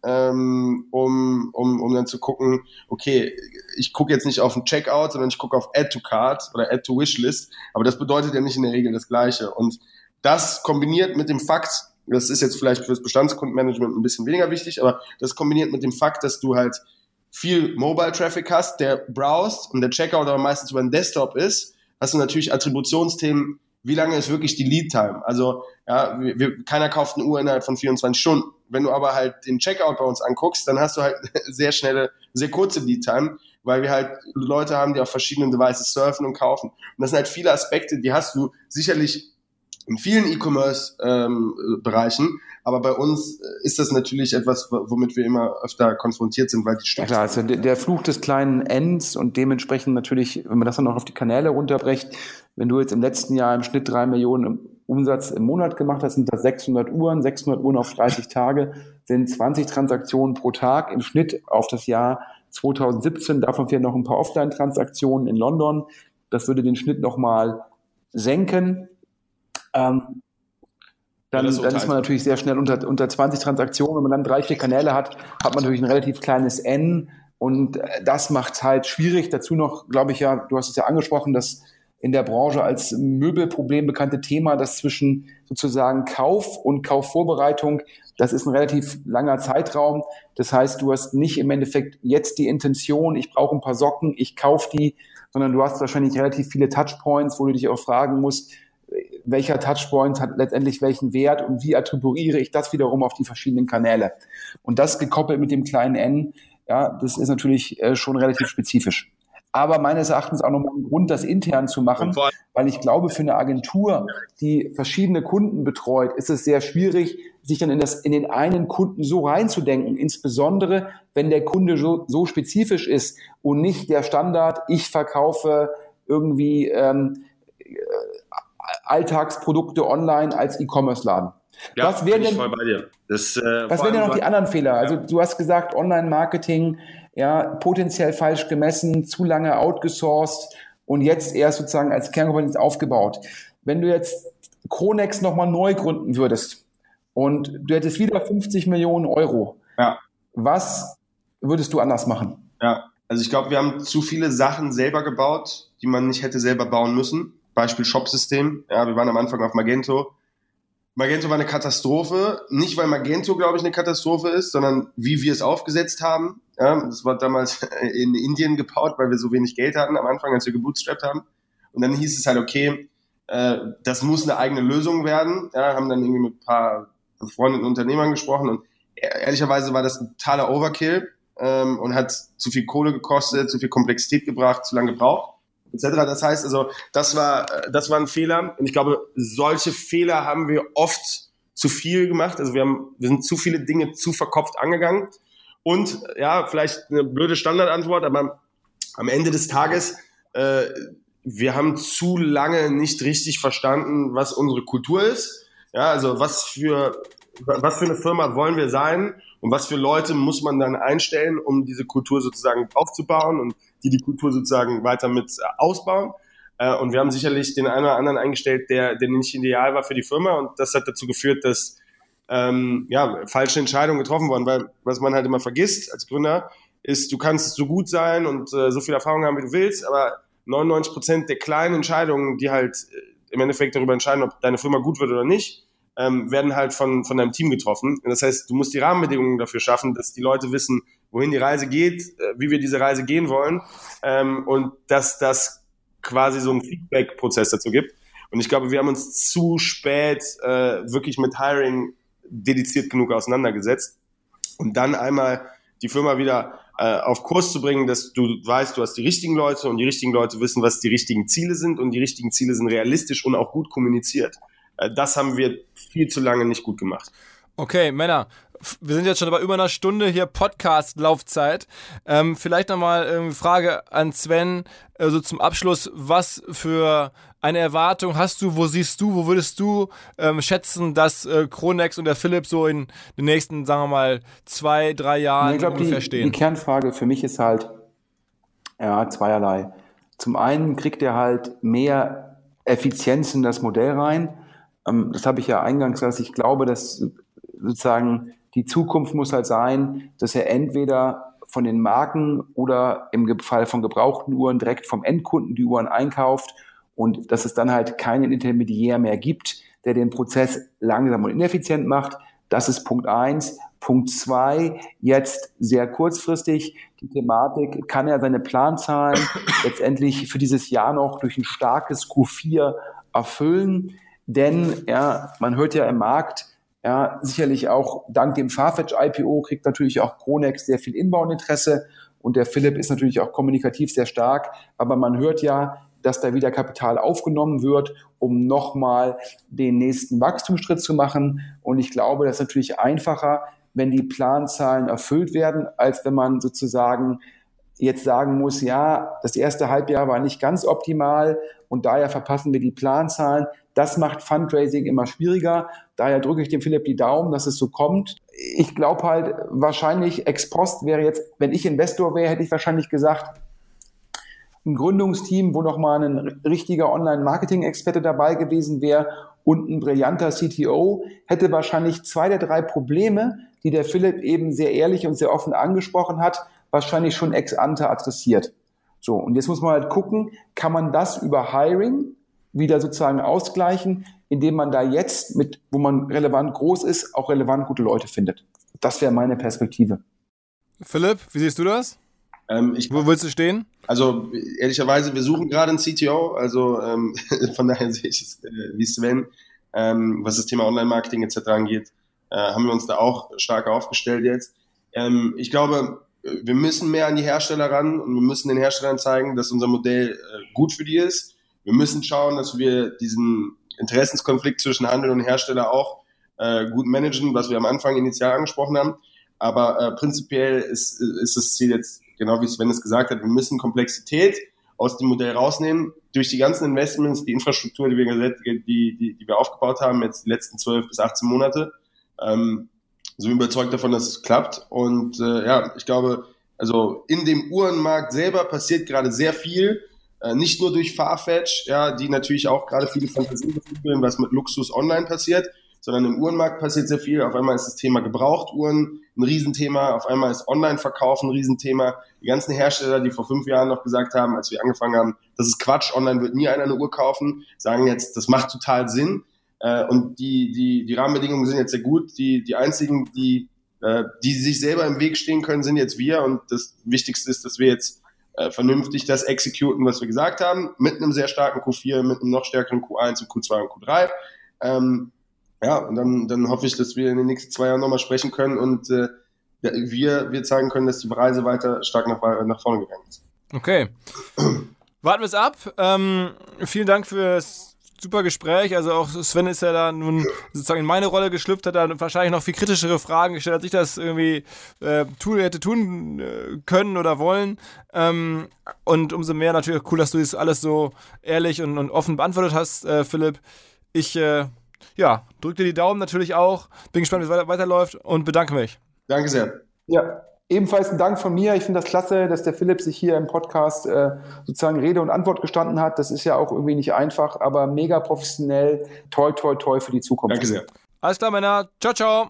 C: ähm, um, um, um dann zu gucken, okay, ich gucke jetzt nicht auf den Checkout, sondern ich gucke auf Add to Cart oder Add to Wishlist, aber das bedeutet ja nicht in der Regel das Gleiche. Und das kombiniert mit dem Fakt, das ist jetzt vielleicht fürs Bestandskundenmanagement ein bisschen weniger wichtig, aber das kombiniert mit dem Fakt, dass du halt viel Mobile-Traffic hast, der browst und der Checkout aber meistens über den Desktop ist, hast du natürlich Attributionsthemen, wie lange ist wirklich die Lead-Time? Also ja, wir, keiner kauft eine Uhr innerhalb von vierundzwanzig Stunden. Wenn du aber halt den Checkout bei uns anguckst, dann hast du halt sehr schnelle, sehr kurze Lead-Time, weil wir halt Leute haben, die auf verschiedenen Devices surfen und kaufen. Und das sind halt viele Aspekte, die hast du sicherlich in vielen E-Commerce-Bereichen, ähm, aber bei uns ist das natürlich etwas, womit wir immer öfter konfrontiert sind, weil die
D: ja klar, also der Fluch des kleinen Ends und dementsprechend natürlich, wenn man das dann auch auf die Kanäle runterbrecht, wenn du jetzt im letzten Jahr im Schnitt drei Millionen Umsatz im Monat gemacht hast, sind das sechshundert Uhren, sechshundert Uhren auf dreißig Tage, sind zwanzig Transaktionen pro Tag im Schnitt auf das Jahr zwanzig siebzehn, davon fehlen noch ein paar Offline-Transaktionen in London, das würde den Schnitt nochmal senken. Ähm, dann, ja, dann ist man natürlich sehr schnell unter, unter zwanzig Transaktionen. Wenn man dann drei, vier Kanäle hat, hat man natürlich ein relativ kleines N und das macht es halt schwierig. Dazu noch, glaube ich ja, du hast es ja angesprochen, das in der Branche als Möbelproblem bekannte Thema, das zwischen sozusagen Kauf und Kaufvorbereitung, das ist ein relativ langer Zeitraum. Das heißt, du hast nicht im Endeffekt jetzt die Intention, ich brauche ein paar Socken, ich kaufe die, sondern du hast wahrscheinlich relativ viele Touchpoints, wo du dich auch fragen musst, welcher Touchpoint hat letztendlich welchen Wert und wie attribuiere ich das wiederum auf die verschiedenen Kanäle. Und das gekoppelt mit dem kleinen N, ja, das ist natürlich äh, schon relativ spezifisch. Aber meines Erachtens auch nochmal ein Grund, das intern zu machen, weil ich glaube, für eine Agentur, die verschiedene Kunden betreut, ist es sehr schwierig, sich dann in, das, in den einen Kunden so reinzudenken, insbesondere wenn der Kunde so, so spezifisch ist und nicht der Standard, ich verkaufe irgendwie ähm, Alltagsprodukte online als E-Commerce-Laden.
C: Ja,
D: was wären
C: bin ich
D: denn,
C: voll bei dir. Das, äh,
D: was wären denn noch die anderen Fehler? Also du hast gesagt, Online-Marketing, ja, potenziell falsch gemessen, zu lange outgesourced und jetzt erst sozusagen als Kernkompetenz aufgebaut. Wenn du jetzt Chronext nochmal neu gründen würdest und du hättest wieder fünfzig Millionen Euro,
C: ja.
D: Was würdest du anders machen?
C: Ja, also ich glaube, wir haben zu viele Sachen selber gebaut, die man nicht hätte selber bauen müssen. Beispiel Shopsystem. Ja, wir waren am Anfang auf Magento. Magento war eine Katastrophe. Nicht, weil Magento, glaube ich, eine Katastrophe ist, sondern wie wir es aufgesetzt haben. Ja, das war damals in Indien gebaut, weil wir so wenig Geld hatten am Anfang, als wir gebootstrapped haben. Und dann hieß es halt, okay, äh, das muss eine eigene Lösung werden. Ja, haben dann irgendwie mit ein paar befreundeten Unternehmern gesprochen und ehrlicherweise war das ein totaler Overkill ähm, und hat zu viel Kohle gekostet, zu viel Komplexität gebracht, zu lange gebraucht. et cetera. Das heißt also, das war, das war ein Fehler. Und ich glaube, solche Fehler haben wir oft zu viel gemacht. Also wir haben, wir sind zu viele Dinge zu verkopft angegangen. Und ja, vielleicht eine blöde Standardantwort, aber am Ende des Tages, äh, wir haben zu lange nicht richtig verstanden, was unsere Kultur ist. Ja, also was für, was für eine Firma wollen wir sein und was für Leute muss man dann einstellen, um diese Kultur sozusagen aufzubauen und die die Kultur sozusagen weiter mit ausbauen. Und wir haben sicherlich den einen oder anderen eingestellt, der, der nicht ideal war für die Firma. Und das hat dazu geführt, dass ähm, ja, falsche Entscheidungen getroffen wurden. Weil was man halt immer vergisst als Gründer, ist, du kannst so gut sein und äh, so viel Erfahrung haben, wie du willst, aber neunundneunzig Prozent der kleinen Entscheidungen, die halt im Endeffekt darüber entscheiden, ob deine Firma gut wird oder nicht, ähm, werden halt von, von deinem Team getroffen. Das heißt, du musst die Rahmenbedingungen dafür schaffen, dass die Leute wissen, wohin die Reise geht, äh, wie wir diese Reise gehen wollen ähm, und dass das quasi so einen Feedback-Prozess dazu gibt. Und ich glaube, wir haben uns zu spät äh, wirklich mit Hiring dediziert genug auseinandergesetzt. Und dann einmal die Firma wieder äh, auf Kurs zu bringen, dass du weißt, du hast die richtigen Leute und die richtigen Leute wissen, was die richtigen Ziele sind und die richtigen Ziele sind realistisch und auch gut kommuniziert. Äh, das haben wir viel zu lange nicht gut gemacht.
A: Okay, Männer, wir sind jetzt schon bei über einer Stunde hier Podcast-Laufzeit. Ähm, vielleicht nochmal eine Frage an Sven, äh, so zum Abschluss. Was für eine Erwartung hast du, wo siehst du, wo würdest du ähm, schätzen, dass äh, Chronext und der Philipp so in den nächsten, sagen wir mal, zwei, drei Jahren
D: ich glaub,
A: ungefähr
D: die,
A: stehen?
D: Die Kernfrage für mich ist halt, ja, zweierlei. Zum einen kriegt er halt mehr Effizienz in das Modell rein. Ähm, das habe ich ja eingangs gesagt. Ich glaube, dass sozusagen Die Zukunft muss halt sein, dass er entweder von den Marken oder im Fall von gebrauchten Uhren direkt vom Endkunden die Uhren einkauft und dass es dann halt keinen Intermediär mehr gibt, der den Prozess langsam und ineffizient macht. Das ist Punkt eins. Punkt zwei, jetzt sehr kurzfristig, die Thematik, kann er seine Planzahlen letztendlich für dieses Jahr noch durch ein starkes Q vier erfüllen? Denn ja, man hört ja im Markt, ja, sicherlich auch dank dem Farfetch-I P O kriegt natürlich auch Chronext sehr viel Inbound-Interesse und der Philipp ist natürlich auch kommunikativ sehr stark, aber man hört ja, dass da wieder Kapital aufgenommen wird, um nochmal den nächsten Wachstumsschritt zu machen. Und ich glaube, das ist natürlich einfacher, wenn die Planzahlen erfüllt werden, als wenn man sozusagen jetzt sagen muss, ja, das erste Halbjahr war nicht ganz optimal und daher verpassen wir die Planzahlen. Das macht Fundraising immer schwieriger. Daher drücke ich dem Philipp die Daumen, dass es so kommt. Ich glaube halt, wahrscheinlich ex post wäre jetzt, wenn ich Investor wäre, hätte ich wahrscheinlich gesagt, ein Gründungsteam, wo nochmal ein richtiger Online-Marketing-Experte dabei gewesen wäre und ein brillanter C T O, hätte wahrscheinlich zwei der drei Probleme, die der Philipp eben sehr ehrlich und sehr offen angesprochen hat, wahrscheinlich schon ex ante adressiert. So, und jetzt muss man halt gucken, kann man das über Hiring wieder sozusagen ausgleichen, indem man da jetzt, mit, wo man relevant groß ist, auch relevant gute Leute findet. Das wäre meine Perspektive.
A: Philipp, wie siehst du das?
C: Ähm, ich,
A: Wo willst du stehen?
C: Also ehrlicherweise, wir suchen gerade einen C T O, also ähm, von daher sehe ich es äh, wie Sven, ähm, was das Thema Online-Marketing et cetera angeht, äh, haben wir uns da auch stark aufgestellt jetzt. Ähm, ich glaube, wir müssen mehr an die Hersteller ran und wir müssen den Herstellern zeigen, dass unser Modell äh, gut für die ist. Wir müssen schauen, dass wir diesen Interessenskonflikt zwischen Handel und Hersteller auch äh, gut managen, was wir am Anfang initial angesprochen haben. Aber äh, prinzipiell ist, ist das Ziel jetzt, genau wie Sven es gesagt hat, wir müssen Komplexität aus dem Modell rausnehmen. Durch die ganzen Investments, die Infrastruktur, die wir, die, die, die wir aufgebaut haben, jetzt die letzten zwölf bis achtzehn Monate, ähm, sind wir überzeugt davon, dass es klappt. Und äh, ja, ich glaube, also in dem Uhrenmarkt selber passiert gerade sehr viel, äh, nicht nur durch Farfetch, ja, die natürlich auch gerade viele Fantasien befriedigen, was mit Luxus online passiert, sondern im Uhrenmarkt passiert sehr viel. Auf einmal ist das Thema Gebrauchtuhren ein Riesenthema, auf einmal ist Online-Verkauf ein Riesenthema. Die ganzen Hersteller, die vor fünf Jahren noch gesagt haben, als wir angefangen haben, das ist Quatsch, online wird nie einer eine Uhr kaufen, sagen jetzt, das macht total Sinn. Äh, und die, die, die Rahmenbedingungen sind jetzt sehr gut. Die, die einzigen, die, äh, die sich selber im Weg stehen können, sind jetzt wir. Und das Wichtigste ist, dass wir jetzt äh, vernünftig das exekuten, was wir gesagt haben, mit einem sehr starken Q vier, mit einem noch stärkeren Q eins und Q zwei und Q drei. Ähm, Ja, und dann, dann hoffe ich, dass wir in den nächsten zwei Jahren nochmal sprechen können und äh, wir, wir zeigen können, dass die Reise weiter stark nach, nach vorne gegangen ist.
A: Okay. Warten wir es ab. Ähm, vielen Dank fürs super Gespräch. Also auch Sven ist ja da nun sozusagen in meine Rolle geschlüpft, hat da wahrscheinlich noch viel kritischere Fragen gestellt, als ich das irgendwie äh, tun, hätte tun äh, können oder wollen. Ähm, und umso mehr natürlich cool, dass du das alles so ehrlich und, und offen beantwortet hast, äh, Philipp. Ich äh, Ja, drück dir die Daumen natürlich auch. Bin gespannt, wie es weiter, weiterläuft und bedanke mich.
C: Danke sehr.
D: Ja, ebenfalls ein Dank von mir. Ich finde das klasse, dass der Philipp sich hier im Podcast äh, sozusagen Rede und Antwort gestanden hat. Das ist ja auch irgendwie nicht einfach, aber mega professionell. Toi, toi, toi für die Zukunft.
C: Danke sehr.
A: Alles klar, Männer. Ciao, ciao.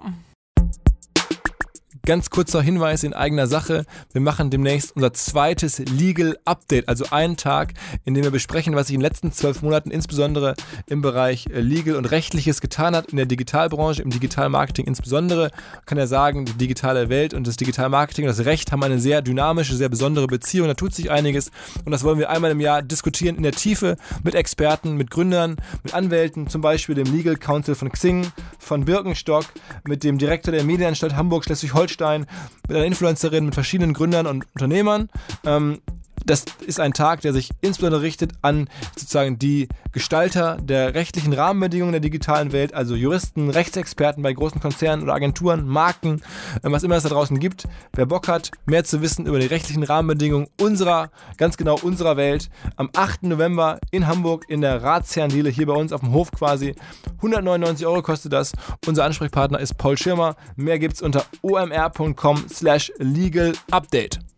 A: Ganz kurzer Hinweis in eigener Sache. Wir machen demnächst unser zweites Legal Update, also einen Tag, in dem wir besprechen, was sich in den letzten zwölf Monaten insbesondere im Bereich Legal und Rechtliches getan hat, in der Digitalbranche, im Digitalmarketing insbesondere. Man kann ja sagen, die digitale Welt und das Digitalmarketing und das Recht haben eine sehr dynamische, sehr besondere Beziehung. Da tut sich einiges und das wollen wir einmal im Jahr diskutieren in der Tiefe mit Experten, mit Gründern, mit Anwälten, zum Beispiel dem Legal Counsel von Xing, von Birkenstock, mit dem Direktor der Medienanstalt Hamburg-Schleswig-Holstein, mit einer Influencerin, mit verschiedenen Gründern und Unternehmern. Ähm, das ist ein Tag, der sich insbesondere richtet an sozusagen die Gestalter der rechtlichen Rahmenbedingungen der digitalen Welt, also Juristen, Rechtsexperten bei großen Konzernen oder Agenturen, Marken, äh, was immer es da draußen gibt. Wer Bock hat, mehr zu wissen über die rechtlichen Rahmenbedingungen unserer, ganz genau unserer Welt, am achten November in Hamburg in der Ratsherrendiele, hier bei uns auf dem Hof quasi. hundertneunundneunzig Euro kostet das. Unser Ansprechpartner ist Paul Schirmer. Mehr gibt's unter omr punkt com slash legal update.